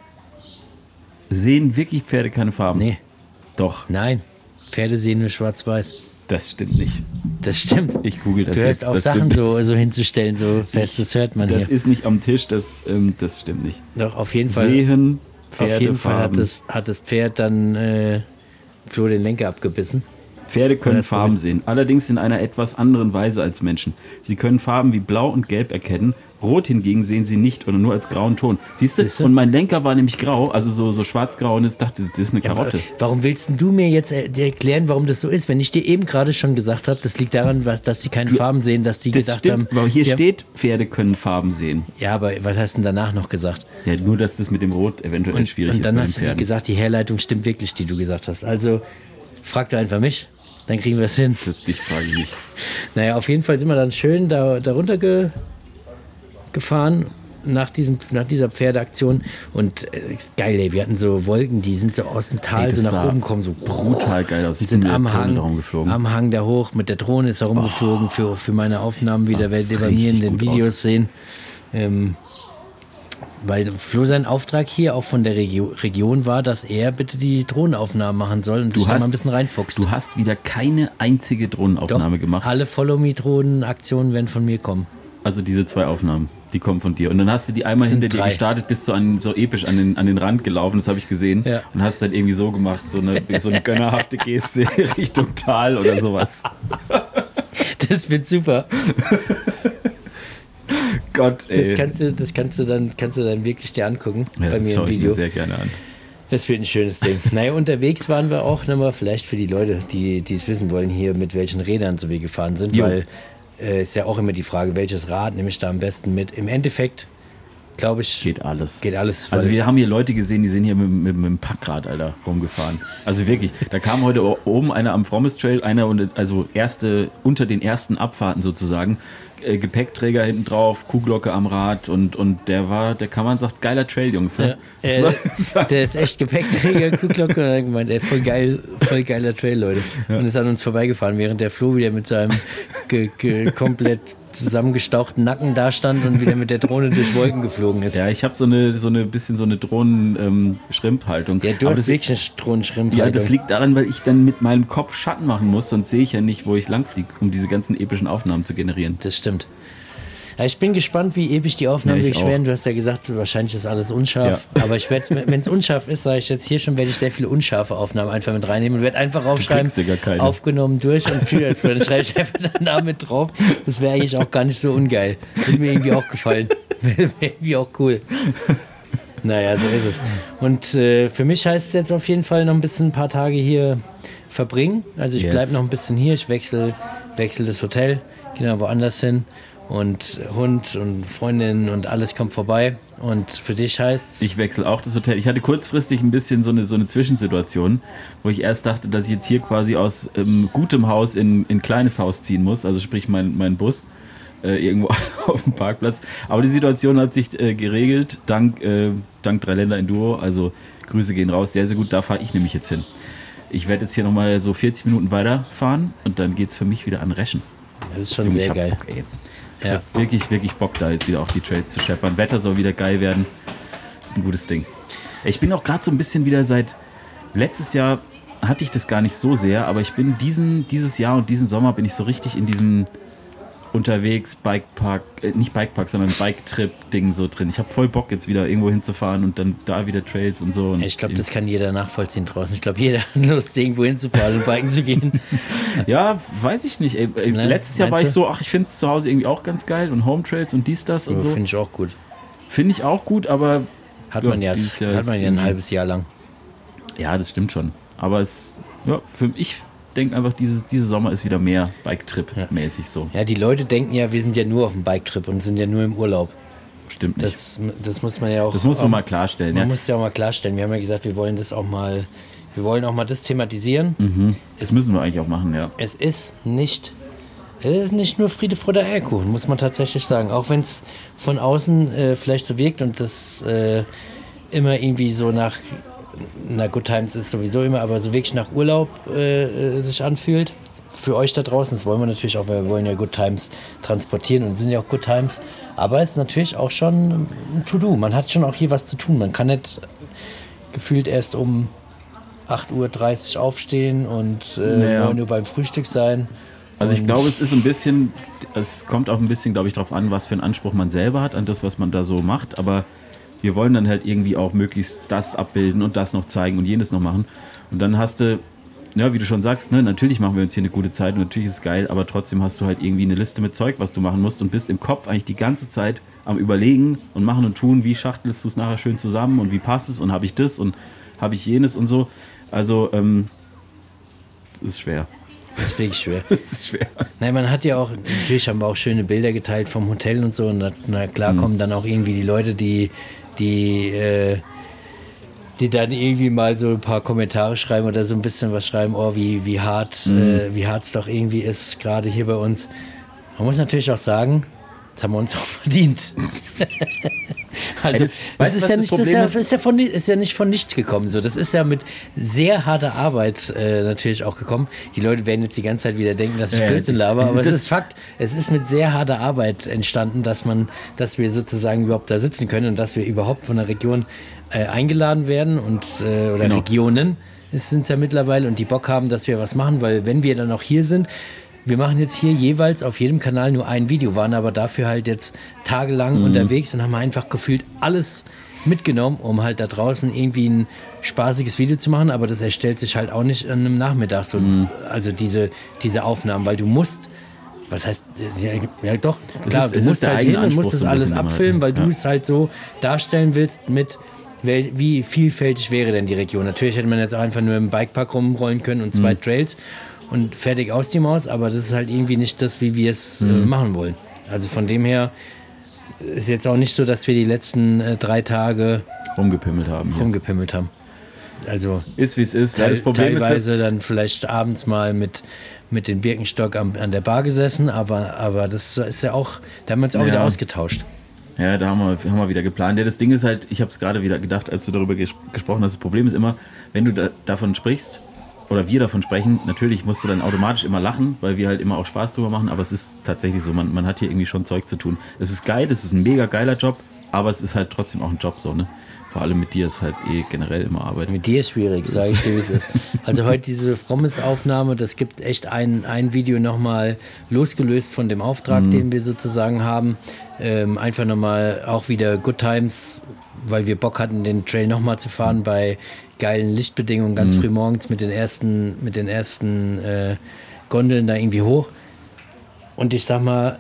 Sehen wirklich Pferde keine Farben? Nee. Doch, Nein. Pferde sehen nur schwarz-weiß. das stimmt nicht. Das stimmt. Ich google das Du hörst jetzt. auch das Sachen stimmt. so, so hinzustellen, so fest, das hört man Das hier. ist nicht am Tisch, das, ähm, das stimmt nicht. Doch, auf jeden Fall. Sehen Pferde Auf jeden Fall hat Farben. das, hat das Pferd dann äh, Flo den Lenker abgebissen. Pferde können Oder Farben Vogel. sehen, allerdings in einer etwas anderen Weise als Menschen. Sie können Farben wie Blau und Gelb erkennen. Rot hingegen sehen sie nicht oder nur als grauen Ton. Siehst du? Siehst du? Und mein Lenker war nämlich grau, also so, so schwarz-grau und jetzt dachte ich, das ist eine Karotte. Warum willst denn du mir jetzt äh, dir erklären, warum das so ist, wenn ich dir eben gerade schon gesagt habe, das liegt daran, was- dass sie keine Farben sehen, dass die Das gedacht stimmt, haben. aber hier sie haben- steht, Pferde können Farben sehen. Ja, aber was hast du denn danach noch gesagt? Ja, nur, dass das mit dem Rot eventuell Und, schwierig und ist dann bei den hast du Pferden. gesagt, die Herleitung stimmt wirklich, die du gesagt hast. Also frag du einfach mich, dann kriegen wir es hin. Das dich frage ich nicht. Naja, auf jeden Fall sind wir dann schön da, da runter ge, gefahren nach, diesem, nach dieser Pferdeaktion. Und äh, geil, ey, wir hatten so Wolken, die sind so aus dem Tal Ey, das so nach sah oben gekommen, so brutal geil aus. Die Ich sind bin mit am der Drohne Hang, da rumgeflogen. am Hang da hoch, mit der Drohne ist er rumgeflogen für, für meine Aufnahmen wieder, sah werdet ihr bei mir in richtig den gut Videos aus. sehen. Ähm, weil Flo sein Auftrag hier auch von der Regio Region war, dass er bitte die Drohnenaufnahmen machen soll und Du sich da hast- mal ein bisschen reinfuchst. Du hast wieder keine einzige Drohnenaufnahme gemacht. Alle Follow-Me-Drohnen-Aktionen werden von mir kommen. Also diese zwei Aufnahmen, die kommen von dir. Und dann hast du die einmal Sind hinter dir drei. gestartet, bist du an, so episch an den, an den Rand gelaufen, das habe ich gesehen. Ja. Und hast dann irgendwie so gemacht, so eine, so eine gönnerhafte Geste Richtung Tal oder sowas. Das wird super. Gott, ey. Das kannst du, das kannst du dann, kannst du dann wirklich dir angucken ja, bei das mir im schaue ich Video. mir sehr gerne an. Das wird ein schönes Ding. Naja, unterwegs waren wir auch nochmal, vielleicht für die Leute, die die es wissen wollen, hier mit welchen Rädern so wir gefahren sind, Jo. weil äh, ist ja auch immer die Frage, welches Rad nehme ich da am besten mit. Im Endeffekt, glaube ich, Geht alles. geht alles. Also weil- wir haben hier Leute gesehen, die sind hier mit, mit, mit dem Packrad, Alter, rumgefahren. Also wirklich, da kam heute o- oben einer am Frommes Trail, einer und also erste, unter den ersten Abfahrten sozusagen, äh, Gepäckträger hinten drauf, Kuhglocke am Rad und, und der war, der Kameramann sagt, geiler Trail, Jungs. ja, Ja. Das äh, war- das war- der ist echt Gepäckträger, Kuhglocke, und hat gemeint, ey, voll geil, voll geiler Trail, Leute. Und ist an uns vorbeigefahren, während der Flo wieder mit seinem ge, ge, komplett zusammengestauchten Nacken da stand und wieder mit der Drohne durch Wolken geflogen ist. Ja, ich habe so eine, so eine bisschen so eine Drohnen-Schrimphaltung. Ja, du Aber hast das, wirklich eine Drohnenschrimphaltung. ja, das liegt daran, weil ich dann mit meinem Kopf Schatten machen muss, sonst sehe ich ja nicht, wo ich langfliege, um diese ganzen epischen Aufnahmen zu generieren. Das stimmt. Ja, ich bin gespannt, wie episch die Aufnahmen Ja, ich wirklich auch. werden. Du hast ja gesagt, wahrscheinlich ist alles unscharf. Aber ich werde, wenn es unscharf ist, sage ich jetzt hier schon, werde ich sehr viele unscharfe Aufnahmen einfach mit reinnehmen und werde einfach aufschreiben, kriegst ja gar keine. aufgenommen durch und für, dann schreibe ich einfach den Namen mit drauf. Das wäre eigentlich auch gar nicht so ungeil. Würde mir irgendwie auch gefallen. Wäre irgendwie auch cool. Naja, so ist es. Und äh, für mich heißt es jetzt auf jeden Fall noch ein bisschen ein paar Tage hier verbringen. Also ich Yes. bleibe noch ein bisschen hier. Ich wechsle wechsel das Hotel, gehe dann woanders hin. Und Hund und Freundin und alles kommt vorbei. Und für dich heißt es. Ich wechsle auch das Hotel. Ich hatte kurzfristig ein bisschen so eine, so eine Zwischensituation, wo ich erst dachte, dass ich jetzt hier quasi aus ähm, gutem Haus in ein kleines Haus ziehen muss, also sprich mein, mein Bus äh, irgendwo auf dem Parkplatz. Aber die Situation hat sich äh, geregelt, dank, äh, dank Dreiländer Enduro. Also Grüße gehen raus, sehr, sehr gut. Da fahre ich nämlich jetzt hin. Ich werde jetzt hier nochmal so vierzig Minuten weiterfahren und dann geht es für mich wieder an Reschen. Das ist schon Junge, ich sehr hab geil. Bock, ey. Ich Ja. hab wirklich, wirklich Bock, da jetzt wieder auf die Trails zu scheppern. Wetter soll wieder geil werden. Das ist ein gutes Ding. Ich bin auch gerade so ein bisschen wieder seit letztes Jahr hatte ich das gar nicht so sehr, aber ich bin diesen, dieses Jahr und diesen Sommer bin ich so richtig in diesem unterwegs Bikepark, äh, nicht Bikepark, sondern Bike-Trip-Ding so drin. Ich habe voll Bock jetzt wieder irgendwo hinzufahren und dann da wieder Trails und so. Und ich glaube, das kann jeder nachvollziehen draußen. Ich glaube, jeder hat Lust, irgendwo hinzufahren und biken zu gehen. Ja, weiß ich nicht. Ey, ey, Ne? letztes Jahr war Meinst ich du? so, ach, ich finde es zu Hause irgendwie auch ganz geil und Home Trails und dies, das und So, so. finde ich auch gut. Finde ich auch gut, aber Hat Ja, man ja, dieses Jahr hat man ist ja ein irgendwie- halbes Jahr lang. ja, das stimmt schon. Aber es, ja, für ich denke einfach, dieses, dieser Sommer ist wieder mehr Bike-Trip-mäßig so. Ja, die Leute denken ja, wir sind ja nur auf dem Bike-Trip und sind ja nur im Urlaub. Stimmt nicht. Das, das muss man ja auch. Das muss man auch, mal klarstellen. Man Ja. muss ja auch mal klarstellen. Wir haben ja gesagt, wir wollen das auch mal, wir wollen auch mal das thematisieren. Mhm. Das müssen wir eigentlich auch machen, ja. Es ist nicht, es ist nicht nur Friede, Freude, Eierkuchen, muss man tatsächlich sagen. Auch wenn es von außen äh, vielleicht so wirkt und das äh, immer irgendwie so nach, na Good Times ist sowieso immer, aber so wirklich nach Urlaub äh, äh, sich anfühlt. Für euch da draußen, das wollen wir natürlich auch, wir wollen ja Good Times transportieren und sind ja auch Good Times. Aber es ist natürlich auch schon ein To-Do. Man hat schon auch hier was zu tun. Man kann nicht gefühlt erst um acht Uhr dreißig aufstehen und äh, Naja. neun Uhr beim Frühstück sein. Also ich Und- glaube, es ist ein bisschen, es kommt auch ein bisschen, glaube ich, darauf an, was für einen Anspruch man selber hat an das, was man da so macht. Aber wir wollen dann halt irgendwie auch möglichst das abbilden und das noch zeigen und jenes noch machen. Und dann hast du, ja, wie du schon sagst, ne, natürlich machen wir uns hier eine gute Zeit und natürlich ist es geil, aber trotzdem hast du halt irgendwie eine Liste mit Zeug, was du machen musst und bist im Kopf eigentlich die ganze Zeit am Überlegen und machen und tun, wie schachtelst du es nachher schön zusammen und wie passt es und habe ich das und habe ich jenes und so. Also, ähm, das ist schwer. Das ist wirklich schwer. Das ist schwer. Nein, man hat ja auch, natürlich haben wir auch schöne Bilder geteilt vom Hotel und so. Und na, na klar Mhm. kommen dann auch irgendwie die Leute, die, die, äh, die dann irgendwie mal so ein paar Kommentare schreiben oder so ein bisschen was schreiben, oh, wie, wie hart, Mhm. äh, wie hart es doch irgendwie ist, gerade hier bei uns. Man muss natürlich auch sagen, das haben wir uns auch verdient. Also, das- das, weißt du, ist, was ja das nicht, das, ist, Problem ja, ist? ist, ja von, ni- ist ja nicht von nichts gekommen. So. Das ist ja mit sehr harter Arbeit äh, natürlich auch gekommen. Die Leute werden jetzt die ganze Zeit wieder denken, dass ich Ja, Blödsinn die- laber, aber es das- ist Fakt. Es ist mit sehr harter Arbeit entstanden, dass man, dass wir sozusagen überhaupt da sitzen können und dass wir überhaupt von der Region äh, eingeladen werden und äh, oder Genau. Regionen sind es ja mittlerweile und die Bock haben, dass wir was machen, weil wenn wir dann auch hier sind, wir machen jetzt hier jeweils auf jedem Kanal nur ein Video, waren aber dafür halt jetzt tagelang Mhm. unterwegs und haben einfach gefühlt alles mitgenommen, um halt da draußen irgendwie ein spaßiges Video zu machen, aber das erstellt sich halt auch nicht an einem Nachmittag so, Mhm. also diese, diese Aufnahmen, weil du musst, was heißt, ja, ja doch, Es klar, ist- du es musst ist der halt eigene hin und Anspruch musst das so ein alles bisschen immer, abfilmen, weil ja. du es halt so darstellen willst mit, wel- wie vielfältig wäre denn die Region. Natürlich hätte man jetzt auch einfach nur im Bikepark rumrollen können und zwei Mhm. Trails und fertig aus die Maus, aber das ist halt irgendwie nicht das, wie wir es äh, Mhm. machen wollen. Also von dem her ist jetzt auch nicht so, dass wir die letzten äh, drei Tage Rumgepimmelt haben. hier. rumgepimmelt haben. Also Ist wie es ist. Ja, teil, das Problem ist, dass, teilweise dann vielleicht abends mal mit, mit dem Birkenstock am, an der Bar gesessen, aber, aber das ist ja auch, da haben wir uns auch Ja. wieder ausgetauscht. ja, da haben wir, haben wir wieder geplant. Ja, das Ding ist halt, ich habe es gerade wieder gedacht, als du darüber ges gesprochen hast, das Problem ist immer, wenn du da, davon sprichst, oder wir davon sprechen, natürlich musst du dann automatisch immer lachen, weil wir halt immer auch Spaß drüber machen, aber es ist tatsächlich so, man, man hat hier irgendwie schon Zeug zu tun. Es ist geil, es ist ein mega geiler Job, aber es ist halt trotzdem auch ein Job so, ne? Vor allem mit dir ist halt eh generell immer Arbeit. Mit dir ist schwierig, sage ich dir, wie es ist. Also heute diese Frommes-Aufnahme, das gibt echt ein, ein Video nochmal losgelöst von dem Auftrag, Mhm. den wir sozusagen haben. Ähm, einfach nochmal auch wieder Good Times, weil wir Bock hatten, den Trail nochmal zu fahren bei geilen Lichtbedingungen, ganz Mhm. früh morgens mit den ersten, mit den ersten äh, Gondeln da irgendwie hoch. Und ich sag mal,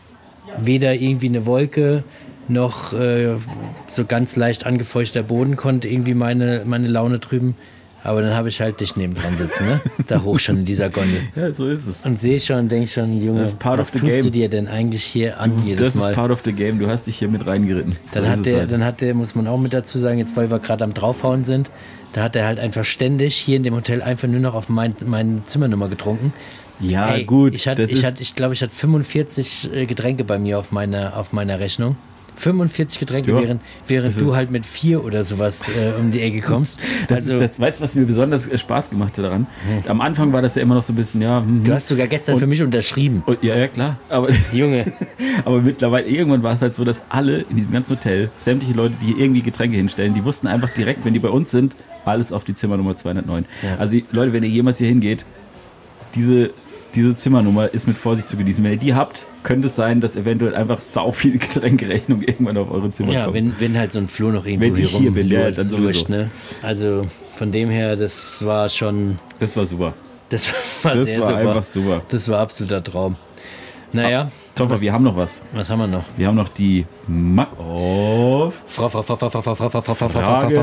weder irgendwie eine Wolke noch äh, so ganz leicht angefeuchter Boden konnte irgendwie meine, meine Laune trüben. Aber dann habe ich halt dich nebendran sitzen, ne? Da hoch schon in dieser Gondel. Ja, so ist es. Und sehe schon, denke schon, Junge, Das ist part was of the tust du game. dir denn eigentlich hier an jedes Das ist Mal? part of the game, du hast dich hier mit reingeritten. Dann so hat ist es der, halt. dann hat der, muss man auch mit dazu sagen, jetzt weil wir gerade am Draufhauen sind, da hat er halt einfach ständig hier in dem Hotel einfach nur noch auf mein, meine Zimmernummer getrunken. Ja, Ey, gut. Ich hatte, das ich, ist, hatte, ich glaube, ich hatte fünfundvierzig äh, Getränke bei mir auf meiner, auf meiner Rechnung. fünfundvierzig Getränke, Ja, während, während das du ist- halt mit vier oder sowas äh, um die Ecke kommst. Das Also, ist, das, weißt du, was mir besonders äh, Spaß gemacht hat daran? Am Anfang war das ja immer noch so ein bisschen, ja. hm, du hast sogar gestern Und- für mich unterschrieben. und, ja, ja, klar. Aber, Junge. aber mittlerweile, irgendwann war es halt so, dass alle in diesem ganzen Hotel, sämtliche Leute, die irgendwie Getränke hinstellen, die wussten einfach direkt, wenn die bei uns sind, alles auf die Zimmernummer zweihundertneun. Ja. Also Leute, wenn ihr jemals hier hingeht, diese, diese Zimmernummer ist mit Vorsicht zu genießen. Wenn ihr die habt, könnte es sein, dass eventuell einfach sau viele Getränkerechnungen irgendwann auf eure Zimmer Ja, kommen. wenn, wenn halt so ein Floh noch irgendwo Wenn ich hier bin, ja, dann sowieso. lurcht, ne? Also von dem her, das war schon, Das war super. das war Das sehr war super. einfach super. Das war absoluter Traum. Naja, Topper, wir haben noch was. was haben wir noch? Wir haben noch die Mac-Off. Frau, Frau, Frau, Frau, Frau, Frau, Frau, Frau, Frau, Frau, Frau, Frage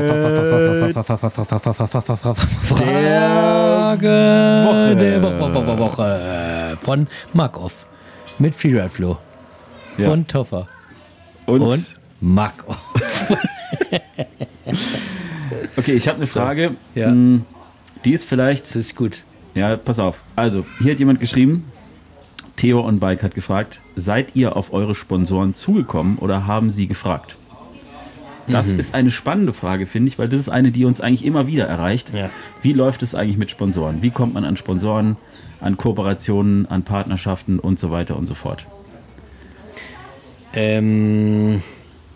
Frage der Woche, Woche von Markov mit Freeride Flo Ja. und Toffer Und, und Markov. okay, ich habe eine Frage. Ja. Hm, Die ist vielleicht, Das ist gut. ja, pass auf. Also, hier hat jemand geschrieben, Theo on Bike hat gefragt, seid ihr auf eure Sponsoren zugekommen oder haben sie gefragt? Das ist eine spannende Frage, finde ich, weil das ist eine, die uns eigentlich immer wieder erreicht. Ja. Wie läuft es eigentlich mit Sponsoren? Wie kommt man an Sponsoren, an Kooperationen, an Partnerschaften und so weiter und so fort? Ähm,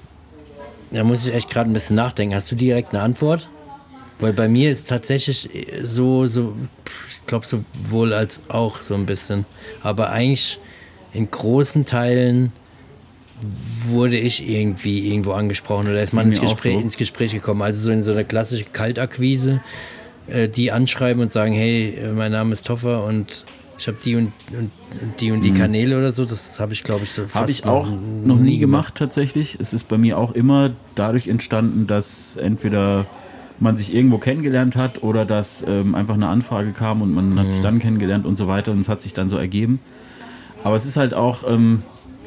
da muss ich echt gerade ein bisschen nachdenken. Hast du direkt eine Antwort? Weil bei mir ist tatsächlich so, so ich glaube sowohl als auch so ein bisschen. Aber eigentlich in großen Teilen wurde ich irgendwie irgendwo angesprochen oder ist man ins Mir auch Gespräch, so. ins Gespräch gekommen. Also so in so einer klassischen Kaltakquise, äh, die anschreiben und sagen, hey, äh, mein Name ist Toffer und ich habe die und, und und die und die Kanäle oder so. Das habe ich, glaube ich, so fast Mhm. Habe ich auch noch nie gemacht tatsächlich. Es ist bei mir auch immer dadurch entstanden, dass entweder man sich irgendwo kennengelernt hat oder dass ähm, einfach eine Anfrage kam und man hat sich dann kennengelernt und so weiter und es hat sich dann so ergeben. Aber es ist halt auch, ähm,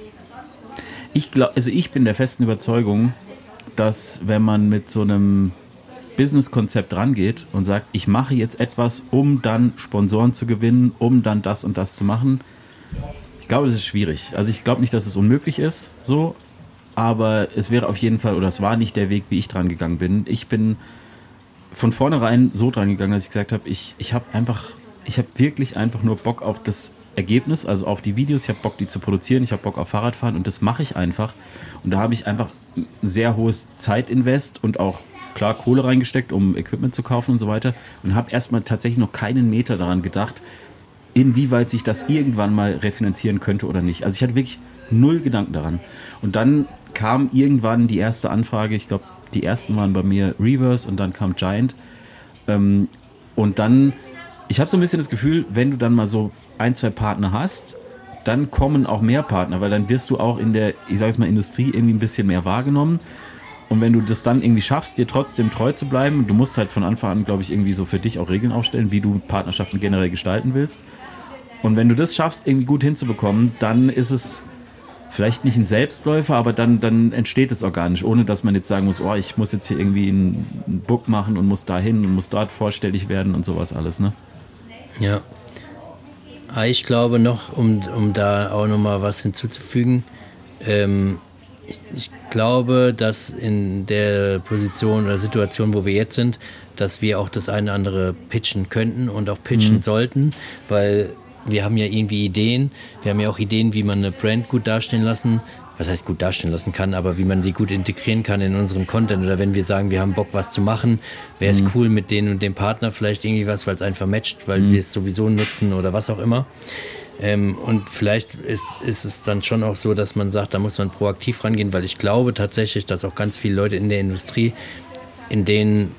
ich glaube, also ich bin der festen Überzeugung, dass wenn man mit so einem Business-Konzept rangeht und sagt, ich mache jetzt etwas, um dann Sponsoren zu gewinnen, um dann das und das zu machen, ich glaube, das ist schwierig. Also ich glaube nicht, dass es unmöglich ist, so, aber es wäre auf jeden Fall, oder es war nicht der Weg, wie ich dran gegangen bin. Ich bin von vornherein so dran gegangen, dass ich gesagt habe, ich, ich habe einfach, ich habe wirklich einfach nur Bock auf das Ergebnis, also auf die Videos, ich habe Bock, die zu produzieren, ich habe Bock auf Fahrradfahren und das mache ich einfach. Und da habe ich einfach ein sehr hohes Zeitinvest und auch klar Kohle reingesteckt, um Equipment zu kaufen und so weiter und habe erstmal tatsächlich noch keinen Meter daran gedacht, inwieweit sich das irgendwann mal refinanzieren könnte oder nicht. Also ich hatte wirklich null Gedanken daran. Und dann kam irgendwann die erste Anfrage, ich glaube, die ersten waren bei mir Reverse und dann kam Giant. Ähm, und dann, ich habe so ein bisschen das Gefühl, wenn du dann mal so ein, zwei Partner hast, dann kommen auch mehr Partner, weil dann wirst du auch in der, ich sage es mal, Industrie irgendwie ein bisschen mehr wahrgenommen. Und wenn du das dann irgendwie schaffst, dir trotzdem treu zu bleiben, du musst halt von Anfang an, glaube ich, irgendwie so für dich auch Regeln aufstellen, wie du Partnerschaften generell gestalten willst. Und wenn du das schaffst, irgendwie gut hinzubekommen, dann ist es vielleicht nicht ein Selbstläufer, aber dann, dann entsteht es organisch, ohne dass man jetzt sagen muss, oh, ich muss jetzt hier irgendwie einen Book machen und muss da hin und muss dort vorstellig werden und sowas alles, ne? Ja. Aber ich glaube noch, um, um da auch nochmal was hinzuzufügen, ähm, ich, ich glaube, dass in der Position oder Situation, wo wir jetzt sind, dass wir auch das eine oder andere pitchen könnten und auch pitchen mhm. sollten, weil wir haben ja irgendwie Ideen, wir haben ja auch Ideen, wie man eine Brand gut dastehen lassen, was heißt gut dastehen lassen kann, aber wie man sie gut integrieren kann in unseren Content oder wenn wir sagen, wir haben Bock, was zu machen, wäre es mhm. cool mit denen und dem Partner vielleicht irgendwie was, weil es einfach matcht, weil mhm. wir es sowieso nutzen oder was auch immer. Ähm, und vielleicht ist, ist es dann schon auch so, dass man sagt, da muss man proaktiv rangehen, weil ich glaube tatsächlich, dass auch ganz viele Leute in der Industrie, in denen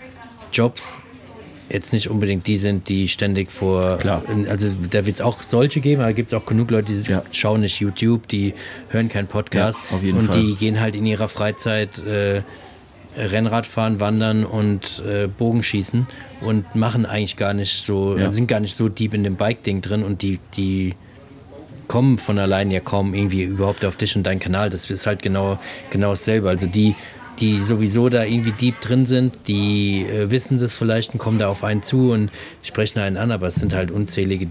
Jobs jetzt nicht unbedingt die sind, die ständig vor, Klar. also da wird es auch solche geben, aber da gibt es auch genug Leute, die Ja. schauen nicht YouTube, die hören keinen Podcast Ja, auf jeden und Fall. die gehen halt in ihrer Freizeit äh, Rennrad fahren, wandern und äh, Bogenschießen und machen eigentlich gar nicht so, Ja. sind gar nicht so deep in dem Bike-Ding drin und die, die kommen von allein ja kaum irgendwie überhaupt auf dich und deinen Kanal. Das ist halt genau, genau dasselbe. Also die, die sowieso da irgendwie deep drin sind, die äh, wissen das vielleicht und kommen da auf einen zu und sprechen einen an, aber es sind halt unzählige, die,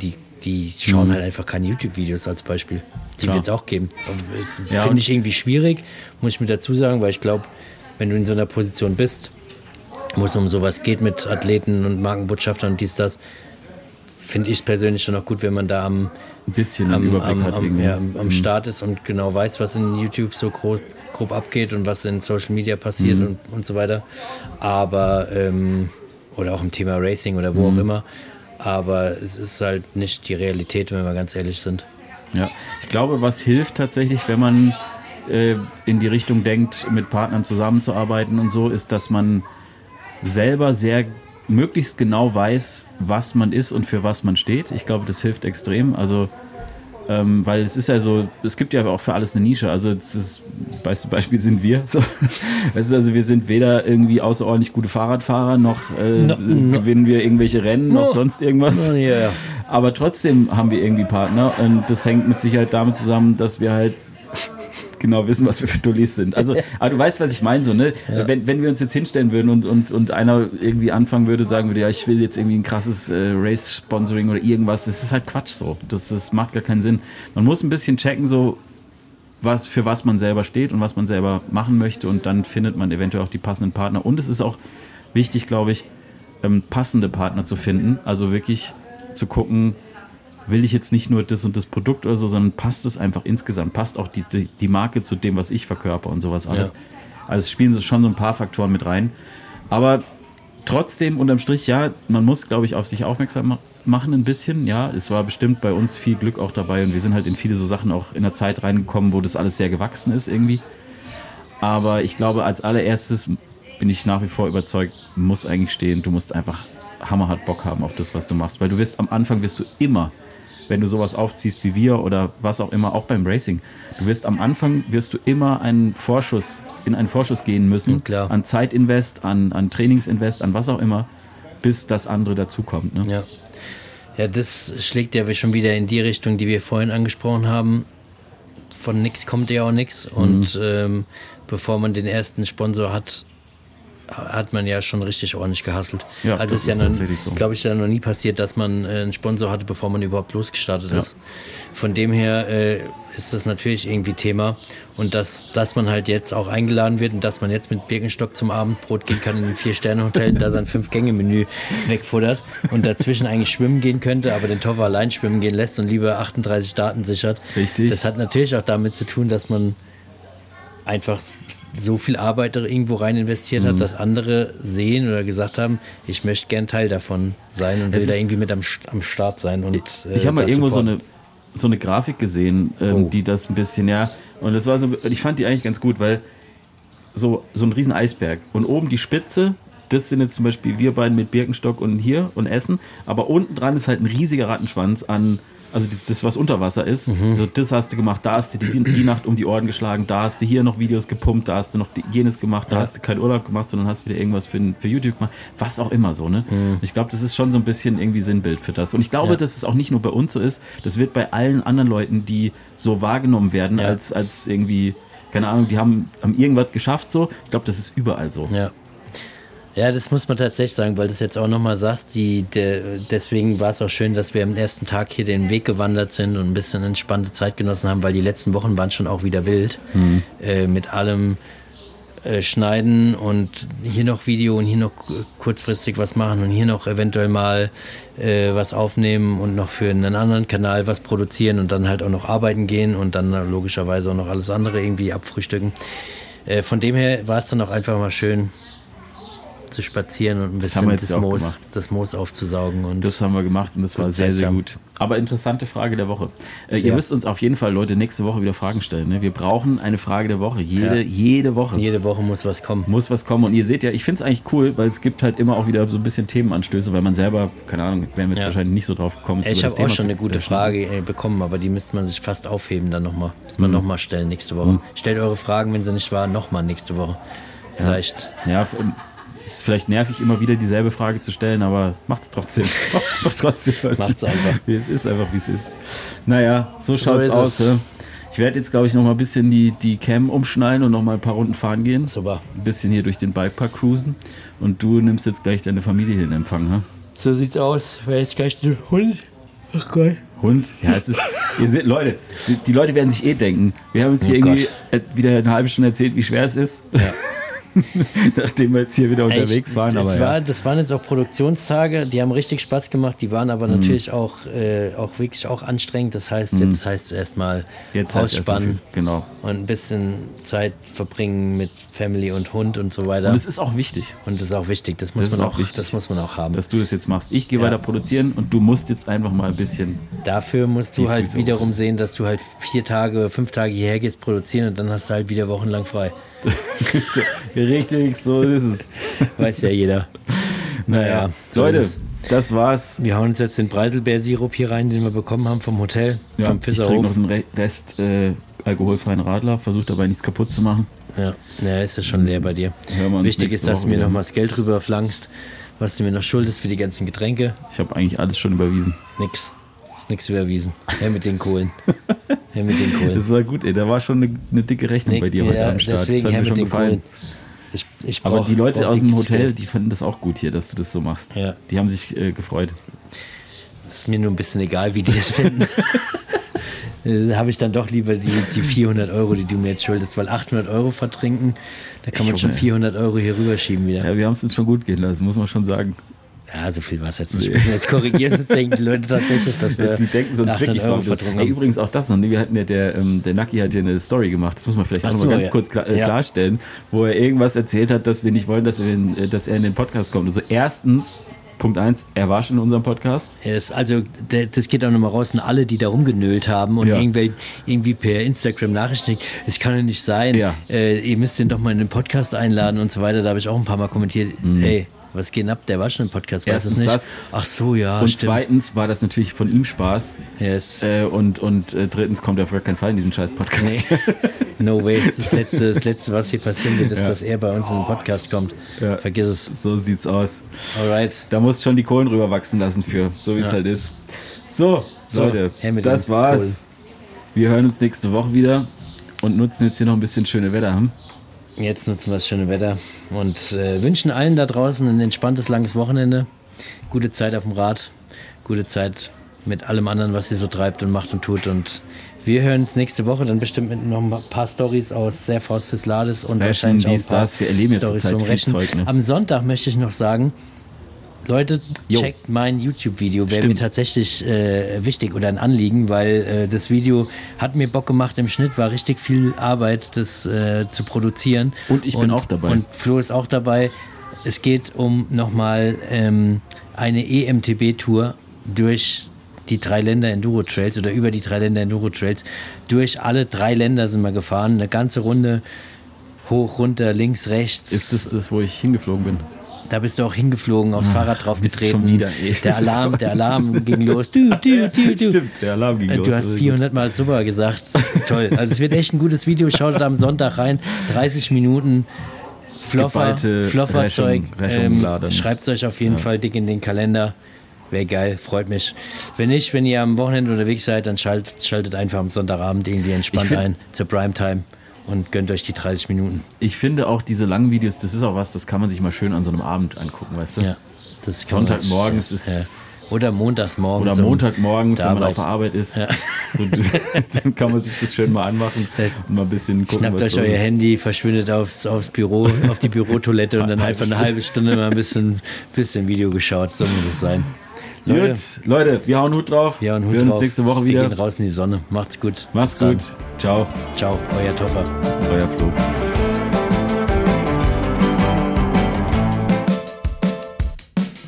die schauen Mhm. halt einfach keine YouTube-Videos als Beispiel. Die Klar. wird es auch geben. Ja, Finde und- ich irgendwie schwierig, muss ich mir dazu sagen, weil ich glaube, wenn du in so einer Position bist, wo es um sowas geht mit Athleten und Markenbotschaftern und dies, das, finde ich persönlich schon auch gut, wenn man da am, Ein bisschen am, Überblick am, hat. am, irgendwie. ja, am am Mhm. Start ist und genau weiß, was in YouTube so grob, grob abgeht und was in Social Media passiert Mhm. und, und so weiter. Aber, ähm, oder auch im Thema Racing oder wo Mhm. auch immer. Aber es ist halt nicht die Realität, wenn wir ganz ehrlich sind. Ja, ich glaube, was hilft tatsächlich, wenn man äh, in die Richtung denkt, mit Partnern zusammenzuarbeiten und so, ist, dass man selber sehr möglichst genau weiß, was man ist und für was man steht. Ich glaube, das hilft extrem. Also, ähm, weil es ist ja so, es gibt ja auch für alles eine Nische. Also, das ist, beste Beispiel sind wir. So. Das ist also, wir sind weder irgendwie außerordentlich gute Fahrradfahrer, noch äh, No, no. gewinnen wir irgendwelche Rennen, No. noch sonst irgendwas. Ja, ja. Aber trotzdem haben wir irgendwie Partner und das hängt mit Sicherheit damit zusammen, dass wir halt genau wissen, was wir für Dullis sind. Also, aber du weißt, was ich meine, so, ne? Ja. Wenn, wenn wir uns jetzt hinstellen würden und, und, und einer irgendwie anfangen würde, sagen würde, ja, ich will jetzt irgendwie ein krasses äh, Race-Sponsoring oder irgendwas, das ist halt Quatsch so. Das, das macht gar keinen Sinn. Man muss ein bisschen checken, so, was, für was man selber steht und was man selber machen möchte und dann findet man eventuell auch die passenden Partner. Und es ist auch wichtig, glaube ich, ähm, passende Partner zu finden. Also wirklich zu gucken, will ich jetzt nicht nur das und das Produkt oder so, sondern passt es einfach insgesamt, passt auch die, die, die Marke zu dem, was ich verkörper und sowas alles. Ja. Also es spielen so schon so ein paar Faktoren mit rein. Aber trotzdem, unterm Strich, ja, man muss, glaube ich, auf sich aufmerksam ma- machen ein bisschen. Ja, es war bestimmt bei uns viel Glück auch dabei und wir sind halt in viele so Sachen auch in der Zeit reingekommen, wo das alles sehr gewachsen ist irgendwie. Aber ich glaube, als allererstes bin ich nach wie vor überzeugt, muss eigentlich stehen, du musst einfach hammerhart Bock haben auf das, was du machst. Weil du wirst am Anfang, wirst du immer, wenn du sowas aufziehst wie wir oder was auch immer, auch beim Racing, du wirst am Anfang, wirst du immer einen Vorschuss, in einen Vorschuss gehen müssen, Klar. an Zeitinvest, an, an Trainingsinvest, an was auch immer, bis das andere dazukommt. Ne? Ja. Ja, das schlägt ja schon wieder in die Richtung, die wir vorhin angesprochen haben. Von nix kommt ja auch nichts. Und ähm, bevor man den ersten Sponsor hat, hat man ja schon richtig ordentlich gehustelt. Ja, also das es ist ist ja, tatsächlich so. glaube ich, ja noch nie passiert, dass man äh, einen Sponsor hatte, bevor man überhaupt losgestartet Ja. ist. Von dem her äh, ist das natürlich irgendwie Thema. Und dass, dass man halt jetzt auch eingeladen wird und dass man jetzt mit Birkenstock zum Abendbrot gehen kann in ein Vier-Sterne-Hotel und da sein Fünf-Gänge-Menü wegfuttert und dazwischen eigentlich schwimmen gehen könnte, aber den Toffer allein schwimmen gehen lässt und lieber achtunddreißig Daten sichert. Richtig. Das hat natürlich auch damit zu tun, dass man einfach so viel Arbeit irgendwo rein investiert hat, dass andere sehen oder gesagt haben, ich möchte gern Teil davon sein und will Es da ist- irgendwie mit am, St- am Start sein. Und, äh, Ich habe mal das irgendwo so supporten. eine, so eine Grafik gesehen, ähm, Oh. die das ein bisschen, ja, und das war so, ich fand die eigentlich ganz gut, weil so, so ein riesen Eisberg und oben die Spitze, das sind jetzt zum Beispiel wir beiden mit Birkenstock und hier und Essen, aber unten dran ist halt ein riesiger Rattenschwanz an, also das, das was unter Wasser ist, also das hast du gemacht, da hast du die, die Nacht um die Ohren geschlagen, da hast du hier noch Videos gepumpt, da hast du noch die, jenes gemacht, da Ja. hast du keinen Urlaub gemacht, sondern hast wieder irgendwas für, für YouTube gemacht, was auch immer so, ne? Ich glaube, das ist schon so ein bisschen irgendwie Sinnbild für das und ich glaube, Ja. dass es auch nicht nur bei uns so ist, das wird bei allen anderen Leuten, die so wahrgenommen werden, Ja. als, als irgendwie, keine Ahnung, die haben, haben irgendwas geschafft so, ich glaube, das ist überall so. Ja. Ja, das muss man tatsächlich sagen, weil du es jetzt auch nochmal sagst. Die, der, deswegen war es auch schön, dass wir am ersten Tag hier den Weg gewandert sind und ein bisschen entspannte Zeit genossen haben, weil die letzten Wochen waren schon auch wieder wild. Äh, mit allem äh, Schneiden und hier noch Video und hier noch k- kurzfristig was machen und hier noch eventuell mal äh, was aufnehmen und noch für einen anderen Kanal was produzieren und dann halt auch noch arbeiten gehen und dann logischerweise auch noch alles andere irgendwie abfrühstücken. Äh, von dem her war es dann auch einfach mal schön zu spazieren und ein Das haben bisschen wir jetzt das auch Moos, gemacht. das Moos aufzusaugen. Und Das haben wir gemacht und das war Das sehr, sehr seltsam. gut. Aber interessante Frage der Woche. Äh, Sehr. ihr müsst uns auf jeden Fall, Leute, nächste Woche wieder Fragen stellen. Ne? Wir brauchen eine Frage der Woche. Jede, Ja. jede Woche jede Woche muss was kommen. muss was kommen. Und ihr seht ja, ich finde es eigentlich cool, weil es gibt halt immer auch wieder so ein bisschen Themenanstöße, weil man selber, keine Ahnung, wären wir jetzt Ja. wahrscheinlich nicht so drauf gekommen. jetzt Ich über das habe auch Thema schon zu eine gute sprechen. Frage äh, bekommen, aber die müsste man sich fast aufheben dann nochmal. Müsste man Mhm. nochmal stellen nächste Woche. Stellt eure Fragen, wenn sie nicht waren, nochmal nächste Woche. Vielleicht. Ja, f- ähm, ist vielleicht nervig, immer wieder dieselbe Frage zu stellen, aber macht's trotzdem. Macht's einfach trotzdem. Macht's einfach. Wie es ist einfach, wie es ist. Naja, so schaut's ist aus. es. Ja. Ich werde jetzt, glaube ich, noch mal ein bisschen die, die Cam umschnallen und noch mal ein paar Runden fahren gehen. Super. Ein bisschen hier durch den Bikepark cruisen. Und du nimmst jetzt gleich deine Familie hier in Empfang, ha? So sieht's aus. Wer jetzt gleich den Hund. Ach Gott. Hund. Ja, es ist, ihr seht, Leute, die, die Leute werden sich eh denken, wir haben uns hier Oh irgendwie Gott. äh, wieder eine halbe Stunde erzählt, wie schwer es ist. Ja. Nachdem wir jetzt hier wieder unterwegs Echt, waren. es Aber war, ja. Das waren jetzt auch Produktionstage, die haben richtig Spaß gemacht, die waren aber natürlich auch, äh, auch wirklich auch anstrengend. Das heißt, jetzt heißt es erstmal Jetzt heißt erstmal ausspannen viel- genau. und ein bisschen Zeit verbringen mit Family und Hund und so weiter. Und es ist auch wichtig, Und das ist auch wichtig, das muss, Das ist man, auch auch, wichtig. das muss man auch haben. dass du das jetzt machst. Ich gehe Ja. weiter produzieren und du musst jetzt einfach mal ein bisschen. Dafür musst Die du halt Füße wiederum sehen, dass du halt vier Tage, fünf Tage hierher gehst, produzieren und dann hast du halt wieder wochenlang frei. Richtig, so ist es. Weiß ja jeder. Naja, so Leute, ist es. das war's. Wir hauen uns jetzt den Preiselbeersirup hier rein, den wir bekommen haben vom Hotel, Ja, vom ich trinke Fisserhof. noch den Re- Rest äh, alkoholfreien Radler, versuche dabei nichts kaputt zu machen. Ja, ja, ist ja schon leer bei dir. Hören wir uns Wichtig nächste ist, dass du Woche mir wieder. noch mal das Geld rüberflankst, was du mir noch schuldest für die ganzen Getränke. Ich habe eigentlich alles schon überwiesen. Nix. Ist nix überwiesen. Her mit den Kohlen. Her mit den Kohlen. Das war gut, ey. Da war schon eine, eine dicke Rechnung bei dir heute ja, am Start. deswegen das her hat mir mit schon den gefallen. Kohlen. Ich, ich Aber brauch- die Leute brauch aus dem dickes Hotel, Geld. die fanden das auch gut hier, dass du das so machst. Ja. Die haben sich äh, gefreut. Ist mir nur ein bisschen egal, wie die das finden. Äh, Habe ich dann doch lieber die, die vierhundert Euro, die du mir jetzt schuldest, weil achthundert Euro vertrinken, da kann Ich man schon Junge. vierhundert Euro hier rüberschieben wieder. Ja, wir haben es uns schon gut gehen lassen, muss man schon sagen. Ja, so viel war es jetzt nicht. Wir müssen jetzt korrigieren, sonst denken die Leute tatsächlich, dass wir Die denken sonst achthundert wirklich Euro so. vertrunken Ey, haben. übrigens auch das noch. Ne? Wir hatten ja, der, ähm, der Naki hat ja eine Story gemacht. Das muss man vielleicht auch Ach noch so, mal ganz ja. kurz klar, äh, Ja. klarstellen, wo er irgendwas erzählt hat, dass wir nicht wollen, dass, wir in, äh, dass er in den Podcast kommt. Also erstens, Punkt eins, er war schon in unserem Podcast. Es, also, der, das geht auch nochmal raus an alle, die da rumgenölt haben und Ja. irgendwie, irgendwie per Instagram Nachrichten schicken, es kann ja nicht sein, Ja. äh, ihr müsst den doch mal in den Podcast einladen und so weiter. Da habe ich auch ein paar Mal kommentiert, ey, was geht denn ab? Der war schon im Podcast, weiß es Mhm. Erstens nicht. das. Ach so, ja, Und stimmt. zweitens war das natürlich von ihm Spaß. Yes. Äh, und und äh, drittens kommt er auf gar keinen Fall in diesen scheiß Podcast. Nee. No way. Das, ist das, Letzte, das Letzte, was hier passieren wird, ist, Ja. dass er bei uns in den Podcast kommt. Ja. Vergiss es. So sieht's aus. Alright. Da musst schon die Kohlen rüberwachsen lassen für, so wie es Ja. halt ist. So, So, Leute, her mit das den war's. Kohlen. Wir hören uns nächste Woche wieder und nutzen jetzt hier noch ein bisschen schöne Wetter. Hm? Jetzt nutzen wir das schöne Wetter und äh, wünschen allen da draußen ein entspanntes, langes Wochenende. Gute Zeit auf dem Rad. Gute Zeit mit allem anderen, was ihr so treibt und macht und tut. Und wir hören uns nächste Woche dann bestimmt mit noch ein paar Stories aus Serfaus Fislades und Rechen, wahrscheinlich auch ein dies, paar das. Wir erleben jetzt Storys zurzeit vom viel Rechen. Zeug, ne? Am Sonntag möchte ich noch sagen, Leute, Jo. checkt mein YouTube-Video. Wäre mir Stimmt. tatsächlich äh, wichtig oder ein Anliegen, weil äh, das Video hat mir Bock gemacht im Schnitt, war richtig viel Arbeit, das äh, zu produzieren. Und ich bin auch dabei. Und Flo ist auch dabei. Es geht um nochmal ähm, eine E M T B-Tour durch die drei Länder Enduro Trails oder über die drei Länder Enduro Trails. Durch alle drei Länder sind wir gefahren. Eine ganze Runde hoch, runter, links, rechts. Ist das das, wo ich hingeflogen bin? Da bist du auch hingeflogen, aufs Fahrrad drauf Mist, getreten. schon wieder, ey. Der Alarm, der Alarm ging los. Du, du, du, du. Stimmt, der Alarm ging Äh, los. Du hast Also vierhundert Mal super gesagt. Toll. Also es wird echt ein gutes Video. Schaut da am Sonntag rein. dreißig Minuten. Floffer, Geballte Flofferzeug. Rechnung- Rechnung Ähm, laden. Schreibt es euch auf jeden Fall dick in den Kalender. Wäre geil, freut mich. Wenn nicht, wenn ihr am Wochenende unterwegs seid, dann schaltet, schaltet einfach am Sonntagabend irgendwie entspannt Ich find- ein zur Primetime und gönnt euch die dreißig Minuten. Ich finde auch diese langen Videos, das ist auch was, das kann man sich mal schön an so einem Abend angucken, weißt du? Ja, das kann man- Sonntagmorgens ist- ja. Oder montags morgens. Oder Montagmorgens, wenn man der auf der Arbeit ist. Ja. Und dann kann man sich das schön mal anmachen und mal ein bisschen gucken, Schnappt was euch los euer ist. Handy, verschwindet aufs, aufs Büro, auf die Bürotoilette und dann Eine einfach eine halbe halbe Stunde mal ein bisschen, bisschen Video geschaut. So muss es sein. Leute, Gut, Leute, wir hauen Hut drauf. ja, und Hut wir hören drauf. uns nächste Woche Wir wieder. gehen raus in die Sonne. Macht's gut. Macht's Bis dann. gut. Ciao, Ciao, euer Toffer. euer Flo.